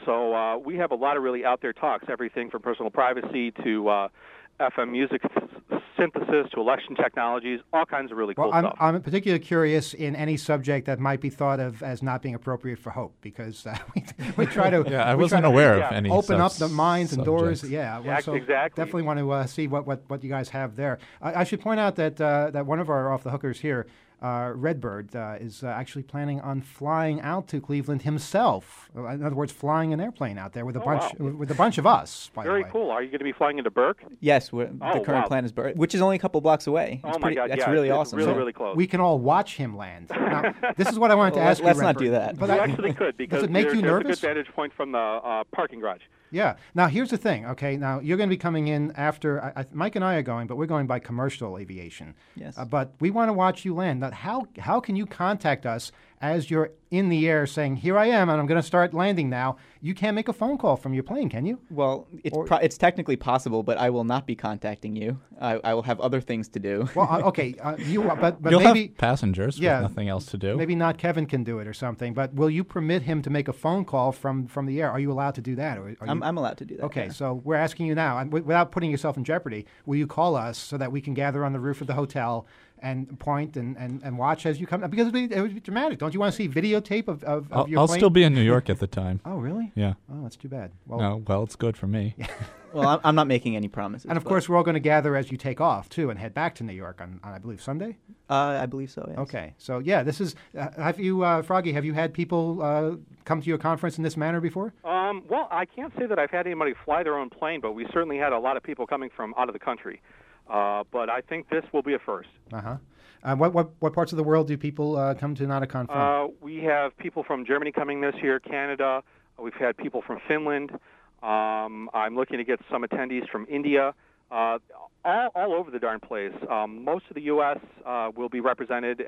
So we have a lot of really out-there talks, everything from personal privacy to FM music synthesis to election technologies, all kinds of really cool stuff. I'm particularly curious in any subject that might be thought of as not being appropriate for HOPE, because we try to I wasn't aware of any open up such the minds and doors. subjects. Yeah, well, so exactly. definitely want to see what you guys have there. I should point out that one of our off the hookers here, Redbird, is actually planning on flying out to Cleveland himself. In other words, flying an airplane out there with a bunch of us. By Very the way. cool. Are you going to be flying into Burke? Yes, the current wow. plan is Burke, which is only a couple blocks away. Oh, my God, That's yeah, really it's awesome. really, So- really close. We can all watch him land. Now, this is what I wanted to Well, ask you. let's not Redbird. do that. But You I- actually could, because does it make you there's nervous? a good vantage point from the parking garage. Yeah. Now, here's the thing, okay? Now, you're going to be coming in after, Mike and I are going, but we're going by commercial aviation. Yes. But we want to watch you land. Now, how can you contact us as you're in the air saying, here I am, and I'm going to start landing now? You can't make a phone call from your plane, can you? Well, it's technically possible, but I will not be contacting you. I will have other things to do. Well, okay. But You'll maybe have passengers yeah, with nothing else to do. maybe not Kevin can do it or something, but will you permit him to make a phone call from the air? Are you allowed to do that? Or are you, I'm allowed to do that. Okay, yeah. so we're asking you now, and without putting yourself in jeopardy, will you call us so that we can gather on the roof of the hotel and point and watch as you come? Because it would be dramatic. Don't you want to see videotape of your I'll plane? still be in New York at the time. Oh, really? Yeah. Oh, that's too bad. Well, No, well, it's good for me. Well, I'm not making any promises. and of but- course, we're all going to gather as you take off, too, and head back to New York on I believe, Sunday? I believe so. Yes. Okay. So, yeah, this is, have you, Froggy, have you had people come to your conference in this manner before? Well, I can't say that I've had anybody fly their own plane, but we certainly had a lot of people coming from out of the country. But I think this will be a first. Uh-huh. What parts of the world do people come to Nauticon from? We have people from Germany coming this year, Canada. We've had people from Finland. I'm looking to get some attendees from India. All over the darn place. Most of the U.S. Will be represented.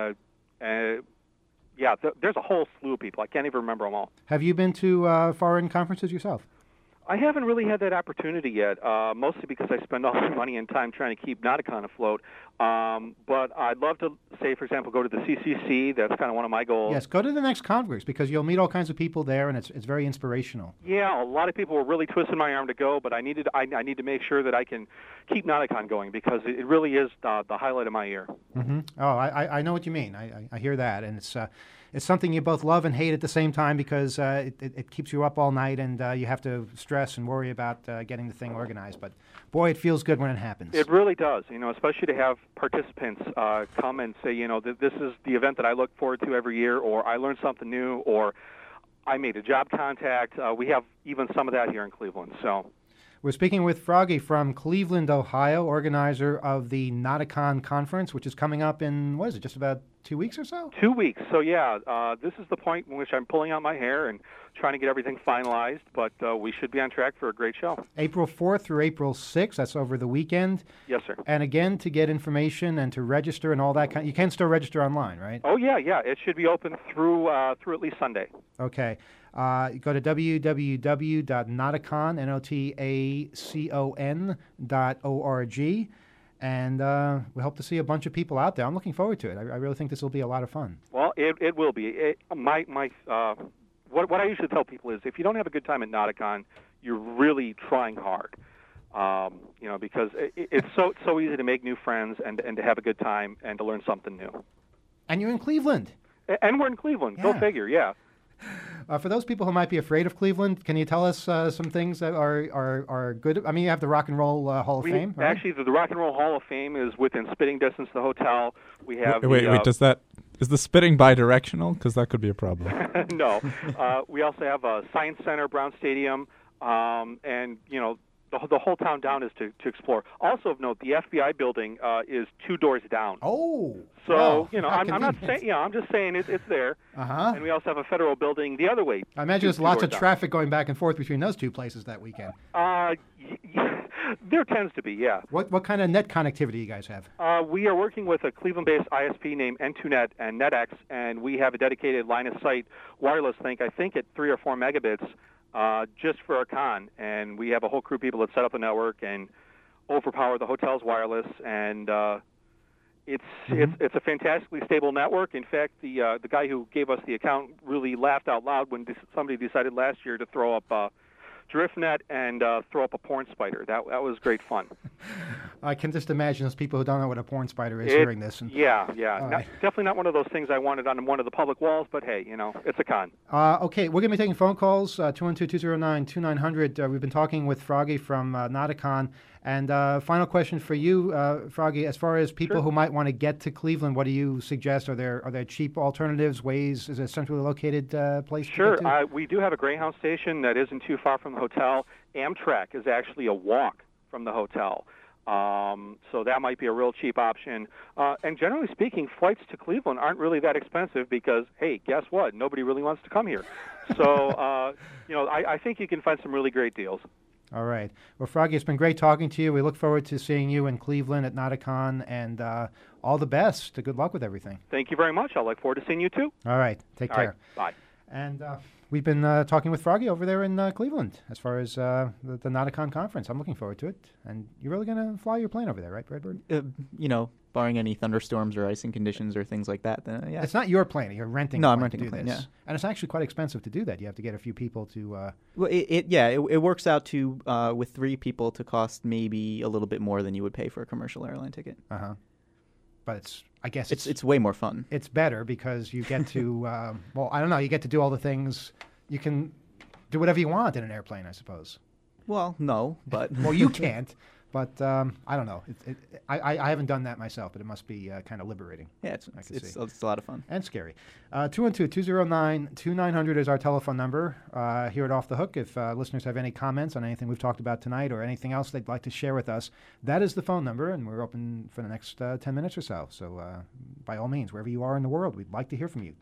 There's a whole slew of people. I can't even remember them all. Have you been to foreign conferences yourself? I haven't really had that opportunity yet, mostly because I spend all my money and time trying to keep Nauticon afloat. But I'd love to, say, for example, go to the CCC. That's kind of one of my goals. Yes, go to the next congress because you'll meet all kinds of people there, and it's very inspirational. Yeah, a lot of people were really twisting my arm to go, but I need to make sure that I can keep Nauticon going because it really is the highlight of my year. Mm-hmm. Oh, I know what you mean. I hear that, and it's something you both love and hate at the same time because it keeps you up all night, and you have to stress and worry about getting the thing organized. But boy, it feels good when it happens. It really does, especially to have participants come and say, this is the event that I look forward to every year, or I learned something new, or I made a job contact. We have even some of that here in Cleveland. So we're speaking with Froggy from Cleveland, Ohio, organizer of the Nauticon Conference, which is coming up in, what is it, just about 2 weeks or so? 2 weeks. So, yeah, this is the point in which I'm pulling out my hair and trying to get everything finalized, but we should be on track for a great show. April 4th through April 6th, that's over the weekend. Yes, sir. And again, to get information and to register and all that you can still register online, right? Oh, yeah. It should be open through at least Sunday. Okay. Go to www.nauticon.org, and we hope to see a bunch of people out there. I'm looking forward to it. I really think this will be a lot of fun. Well, it will be. What I usually tell people is if you don't have a good time at Nauticon, you're really trying hard. Because it's so easy to make new friends and to have a good time and to learn something new. And you're in Cleveland. And we're in Cleveland. Yeah. Go figure, yeah. For those people who might be afraid of Cleveland, can you tell us some things that are good? I mean, you have the Rock and Roll Hall of Fame, right? Actually, the Rock and Roll Hall of Fame is within spitting distance of the hotel. We have Wait, is the spitting bidirectional? Because that could be a problem. No. We also have a Science Center, Brown Stadium, and, the whole town down is to explore. Also of note, the FBI building is 2 doors down. Oh, so wow. I'm not saying, I'm just saying it's there. And we also have a federal building the other way. I imagine there's lots of traffic going back and forth between those two places that weekend. There tends to be, yeah. What kind of net connectivity you guys have? We are working with a Cleveland-based ISP named N2Net and NetX, and we have a dedicated line-of-sight wireless link, I think at 3 or 4 megabits, just for our con. And we have a whole crew of people that set up the network and overpower the hotel's wireless, and it's a fantastically stable network. In fact, the guy who gave us the account really laughed out loud when somebody decided last year to throw up DriftNet and throw up a porn spider. That was great fun. I can just imagine those people who don't know what a porn spider is hearing this. And, definitely not one of those things I wanted on one of the public walls, but hey, it's a con. Okay, we're going to be taking phone calls, 212-209-2900. We've been talking with Froggy from Nauticon. And final question for you, Froggy, as far as people who might want to get to Cleveland, what do you suggest? Are there cheap alternatives, ways? Is it a centrally located place to get to? We do have a Greyhound station that isn't too far from the hotel. Amtrak is actually a walk from the hotel. So that might be a real cheap option. And generally speaking, flights to Cleveland aren't really that expensive because, hey, guess what? Nobody really wants to come here. So, I think you can find some really great deals. All right. Well, Froggy, it's been great talking to you. We look forward to seeing you in Cleveland at Nauticon, and all the best. Good luck with everything. Thank you very much. I look forward to seeing you, too. All right. Take care. Right. Bye. And we've been talking with Froggy over there in Cleveland as far as the Nauticon conference. I'm looking forward to it. And you're really going to fly your plane over there, right, Redbird? Barring any thunderstorms or icing conditions or things like that, then yeah. It's not your plane. You're renting. No, a I'm plane renting to do a plane. this. Yeah. And it's actually quite expensive to do that. You have to get a few people to. Well, it works out to with 3 people to cost maybe a little bit more than you would pay for a commercial airline ticket. But I guess it's way more fun. It's better because you get to I don't know. You get to do all the things. You can do whatever you want in an airplane, I suppose. Well, no, but well, you can't. But I don't know. I haven't done that myself, but it must be kind of liberating. Yeah, it's a lot of fun. And scary. 212-209-2900 is our telephone number here at Off the Hook. If listeners have any comments on anything we've talked about tonight or anything else they'd like to share with us, that is the phone number, and we're open for the next 10 minutes or so. So by all means, wherever you are in the world, we'd like to hear from you.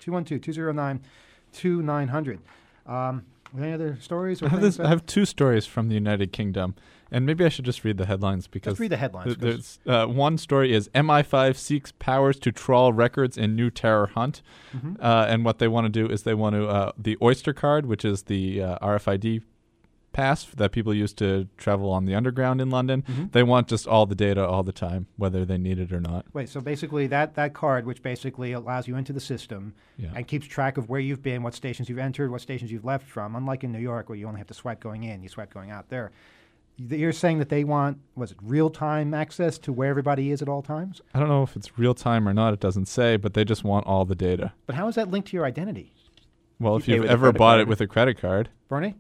212-209-2900. Any other stories? Or I have 2 stories from the United Kingdom, and maybe I should just read the headlines because just read the headlines. There's one story is MI5 seeks powers to trawl records in new terror hunt, and what they want to do is they want to the Oyster card, which is the RFID pass that people use to travel on the underground in London. They want just all the data all the time, whether they need it or not. Wait, so basically that card, which basically allows you into the system and keeps track of where you've been, what stations you've entered, what stations you've left from, unlike in New York where you only have to swipe going in, you swipe going out there. You're saying that they want, real-time access to where everybody is at all times? I don't know if it's real-time or not, it doesn't say, but they just want all the data. But how is that linked to your identity? Well, if you've ever bought it with a credit card. Bernie?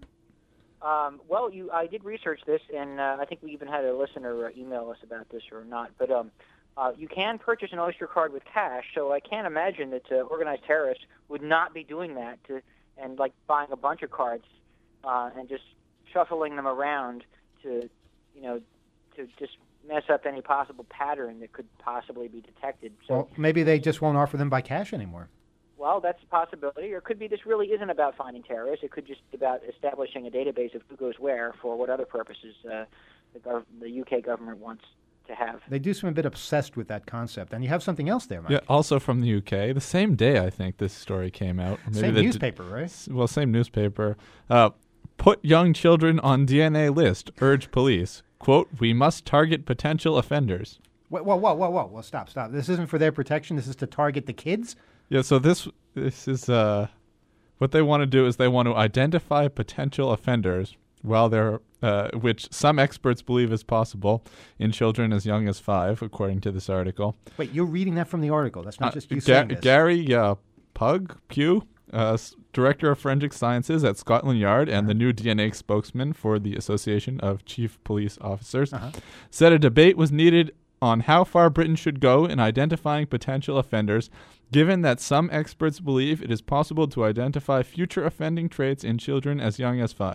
I did research this, and I think we even had a listener email us about this or not. But you can purchase an Oyster card with cash, so I can't imagine that organized terrorists would not be doing that and buying a bunch of cards and just shuffling them around to just mess up any possible pattern that could possibly be detected. So well, maybe they just won't offer them by cash anymore. Well, that's a possibility. Or it could be this really isn't about finding terrorists. It could just be about establishing a database of who goes where for what other purposes the UK government wants to have. They do seem a bit obsessed with that concept. And you have something else there, Mike. Yeah, also from the UK. The same day, I think, this story came out. Maybe same newspaper, right? Well, same newspaper. Put young children on DNA list, urge police. Quote, we must target potential offenders. Whoa. Well, stop. This isn't for their protection. This is to target the kids? Yeah, so this is what they want to do is they want to identify potential offenders while they're which some experts believe is possible in children as young as 5, according to this article. Wait, you're reading that from the article. That's not just you saying this. Gary Pugh, Director of Forensic Sciences at Scotland Yard and the new DNA spokesman for the Association of Chief Police Officers, said a debate was needed on how far Britain should go in identifying potential offenders, given that some experts believe it is possible to identify future offending traits in children as young as 5.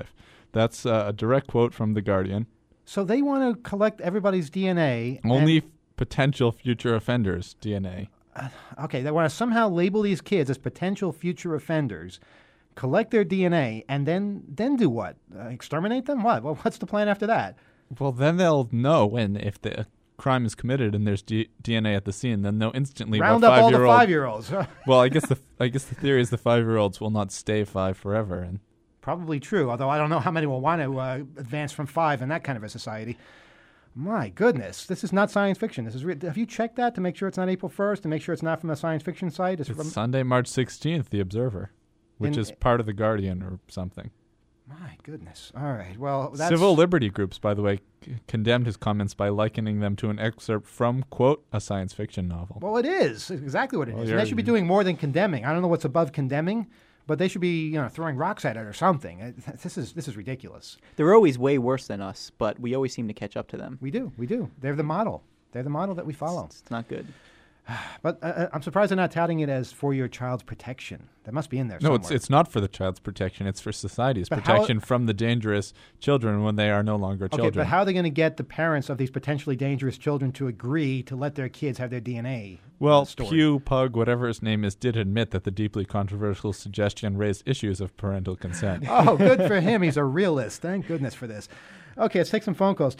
That's a direct quote from The Guardian. So they want to collect everybody's DNA. Only potential future offenders' DNA. Okay, they want to somehow label these kids as potential future offenders, collect their DNA, and then do what? Exterminate them? What? Well, what's the plan after that? Well, then they'll know when if the crime is committed and there's DNA at the scene, then they'll instantly round up all the 5-year-olds. Well, I guess the theory is the 5-year-olds will not stay 5 forever, and probably true. Although I don't know how many will want to advance from 5 in that kind of a society. My goodness, this is not science fiction. This is have you checked that to make sure it's not April 1st, to make sure it's not from a science fiction site? It's from Sunday, March 16th, The Observer, which is part of The Guardian or something. My goodness. All right. Well, that's... Civil liberty groups, by the way, condemned his comments by likening them to an excerpt from, quote, a science fiction novel. Well, it is. It's exactly what it is. And they should be doing more than condemning. I don't know what's above condemning, but they should be, throwing rocks at it or something. This is ridiculous. They're always way worse than us, but we always seem to catch up to them. We do. They're the model. They're the model that we follow. It's not good. But I'm surprised they're not touting it as for your child's protection. That must be in there somewhere. No, it's not for the child's protection. It's for society's protection from the dangerous children when they are no longer children. Okay, but how are they going to get the parents of these potentially dangerous children to agree to let their kids have their DNA Well, stored? Pew Pug, whatever his name is, did admit that the deeply controversial suggestion raised issues of parental consent. Oh, good for him. He's a realist. Thank goodness for this. Okay, let's take some phone calls.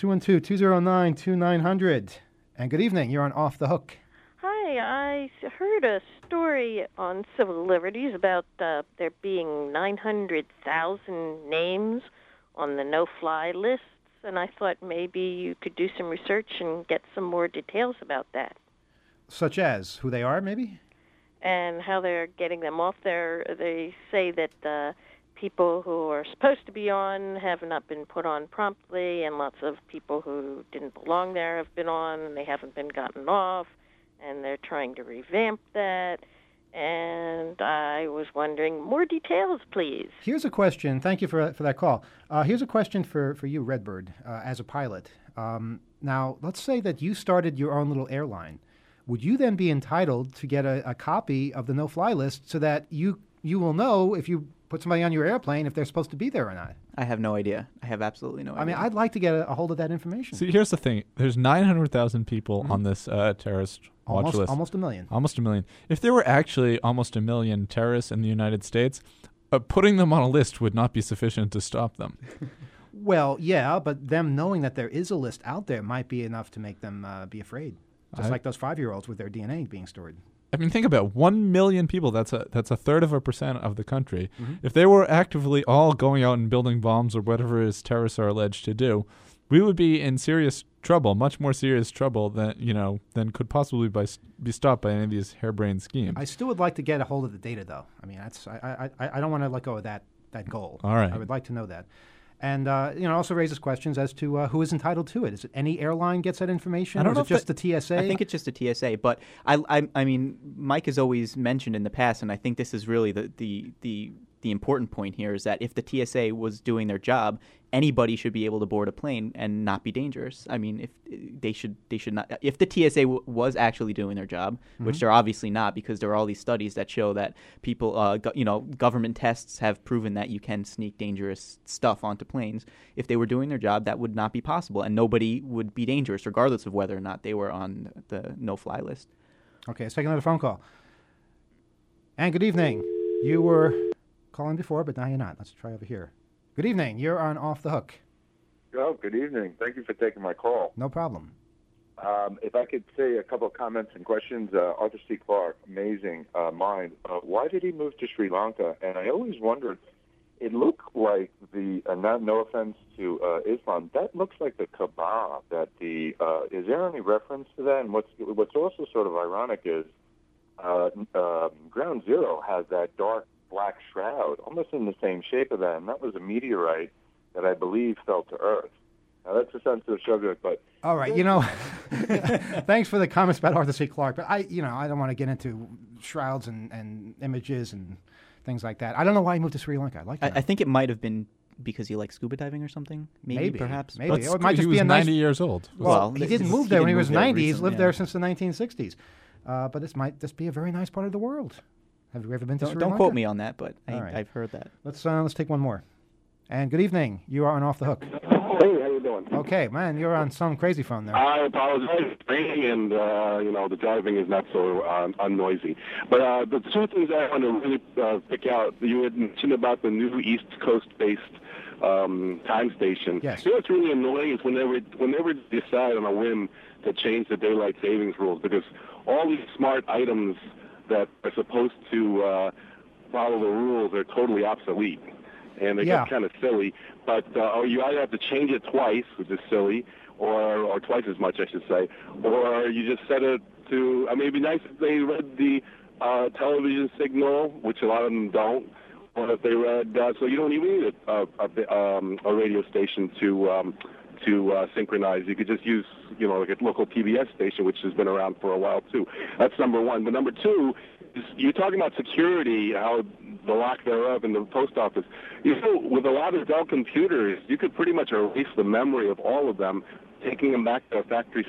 212-209-2900. And good evening. You're on Off the Hook. Hi, I heard a story on civil liberties about there being 900,000 names on the no-fly lists, and I thought maybe you could do some research and get some more details about that. Such as who they are, maybe? And how they're getting them off there. They say that people who are supposed to be on have not been put on promptly, and lots of people who didn't belong there have been on, and they haven't been gotten off. And they're trying to revamp that. And I was wondering, more details, please. Here's a question. Thank you for that call. Here's a question for you, Redbird, as a pilot. Now, let's say that you started your own little airline. Would you then be entitled to get a copy of the no-fly list so that you will know if you put somebody on your airplane if they're supposed to be there or not? I have no idea. I have absolutely no idea. I mean, I'd like to get a hold of that information. See, here's the thing. There's 900,000 people on this terrorist watch list. Almost a million. Almost a million. If there were actually almost a million terrorists in the United States, putting them on a list would not be sufficient to stop them. Well, yeah, but them knowing that there is a list out there might be enough to make them be afraid. Just like those 5-year-olds with their DNA being stored. I mean, think about 1 million people. That's a 1/3% of the country. Mm-hmm. If they were actively all going out and building bombs or whatever it is terrorists are alleged to do, we would be in serious trouble, much more serious trouble than could possibly be stopped by any of these harebrained schemes. I still would like to get a hold of the data, though. I mean, I don't want to let go of that goal. All right. I would like to know that. And, also raises questions as to who is entitled to it. Is it any airline gets that information? I don't know if it's just the TSA? I think it's just the TSA. But, I mean, Mike has always mentioned in the past, and I think this is really the important point here, is that if the TSA was doing their job, anybody should be able to board a plane and not be dangerous. I mean, if they should not. If the TSA was actually doing their job, which they're obviously not, because there are all these studies that show that people, government tests have proven that you can sneak dangerous stuff onto planes. If they were doing their job, that would not be possible, and nobody would be dangerous, regardless of whether or not they were on the no-fly list. Okay, let's take another phone call. And good evening. You were calling before, but now you're not. Let's try over here. Good evening. You're on Off the Hook. Oh, good evening. Thank you for taking my call. No problem. If I could say a couple of comments and questions, Arthur C. Clarke, amazing mind. Why did he move to Sri Lanka? And I always wondered, it looked like no offense to Islam, that looks like the Kaaba. Is there any reference to that? And what's also sort of ironic is Ground Zero has that dark black shroud, almost in the same shape of that, and that was a meteorite that I believe fell to Earth. Now, that's a sensitive subject, but... All right, thanks for the comments about Arthur C. Clarke, but I don't want to get into shrouds and images and things like that. I don't know why he moved to Sri Lanka. I think it might have been because he liked scuba diving or something. Maybe. Perhaps. Maybe. Or it might just be 90 years old. Well, he didn't move there when he was 90. He's lived there since the 1960s. But this might just be a very nice part of the world. Have you ever been to Sri Lanka? Don't quote me on that, but right. I've heard that. Let's take one more. And good evening. You are on Off the Hook. Hey, how you doing? Okay, man, you're on some crazy phone there. I apologize. It's raining, and the driving is not so unnoisy. But the two things I want to really pick out, you had mentioned about the new East Coast-based time station. Yes. You know what's really annoying is whenever they decide on a whim to change the daylight savings rules, because all these smart items that are supposed to follow the rules are totally obsolete. And they get kind of silly, but you either have to change it twice, which is silly, or twice as much, I should say, or you just set it to. I mean, it'd be nice if they read the television signal, which a lot of them don't, or if they read. So you don't even need a radio station to synchronize. You could just use, like a local PBS station, which has been around for a while too. That's number one. But number two is you're talking about security, how the lack thereof in the post office. With a lot of Dell computers, you could pretty much erase the memory of all of them, taking them back to a factory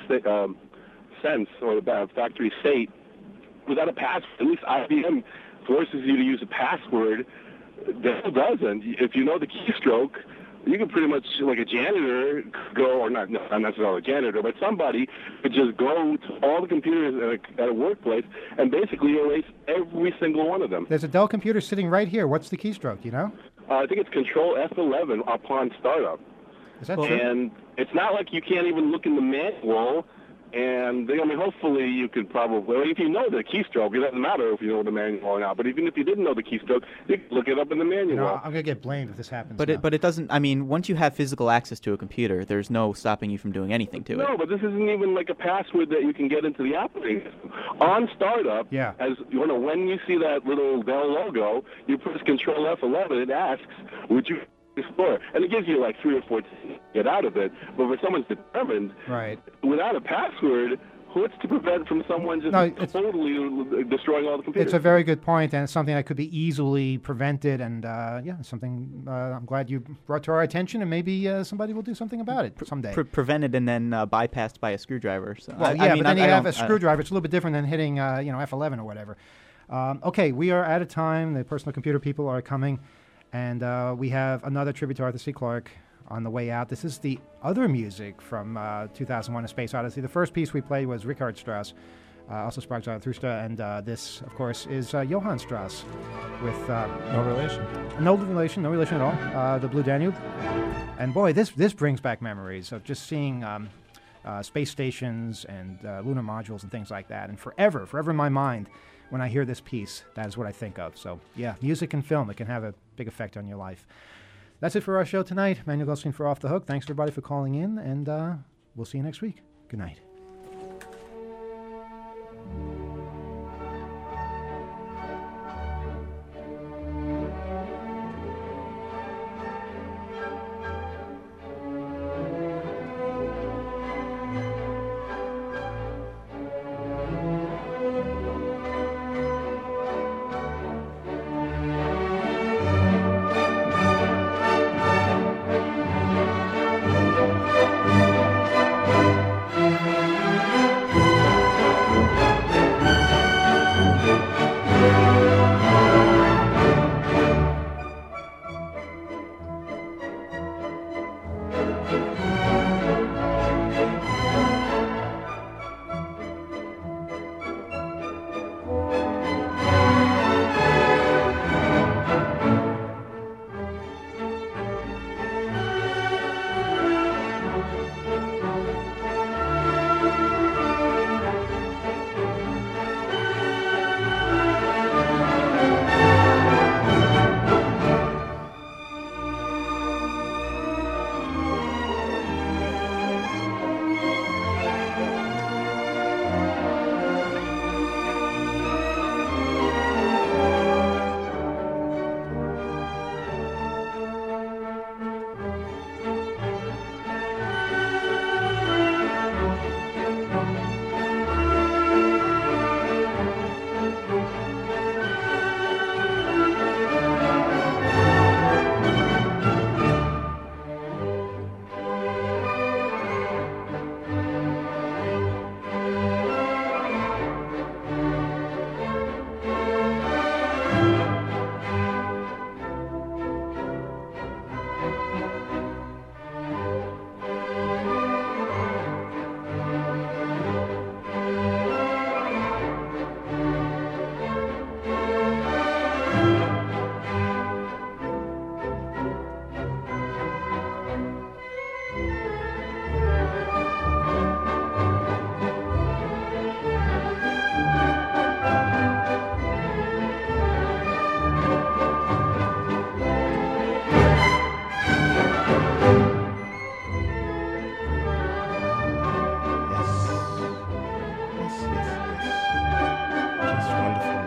sense or the factory state without a password. At least IBM forces you to use a password. Dell doesn't. If you know the keystroke, you can pretty much, like a janitor, go, or not necessarily a janitor, but somebody could just go to all the computers at a workplace and basically erase every single one of them. There's a Dell computer sitting right here. What's the keystroke, you know? I think it's Control F11 upon startup. Is that true? And it's not like you can't even look in the manual. And hopefully you could probably, if you know the keystroke, it doesn't matter if you know the manual or not. But even if you didn't know the keystroke, you could look it up in the manual. I'm going to get blamed if this happens. But it doesn't. I mean, once you have physical access to a computer, there's no stopping you from doing anything to it. No, but this isn't even like a password that you can get into the operating system. On startup, as when you see that little Dell logo, you press Control F11. It asks, "Would you explore?" And it gives you like 3 or 4 to get out of it. But if someone's determined, without a password, what's to prevent from someone just totally destroying all the computers? It's a very good point, and it's something that could be easily prevented. And something I'm glad you brought to our attention, and maybe somebody will do something about it someday. Prevented and then bypassed by a screwdriver. So but then you have a screwdriver. It's a little bit different than hitting F11 or whatever. Okay, we are out of time. The personal computer people are coming. And we have another tribute to Arthur C. Clarke on the way out. This is the other music from 2001: A Space Odyssey. The first piece we played was Richard Strauss, also sprach Zarathustra, and this, of course, is Johann Strauss with no relation at all. The Blue Danube, and boy, this brings back memories of just seeing space stations and lunar modules and things like that. And forever in my mind, when I hear this piece, that is what I think of. So, yeah, music and film, it can have a big effect on your life. That's it for our show tonight. Manuel Goldstein for Off the Hook. Thanks, everybody, for calling in, and we'll see you next week. Good night. Yes. Just wonderful.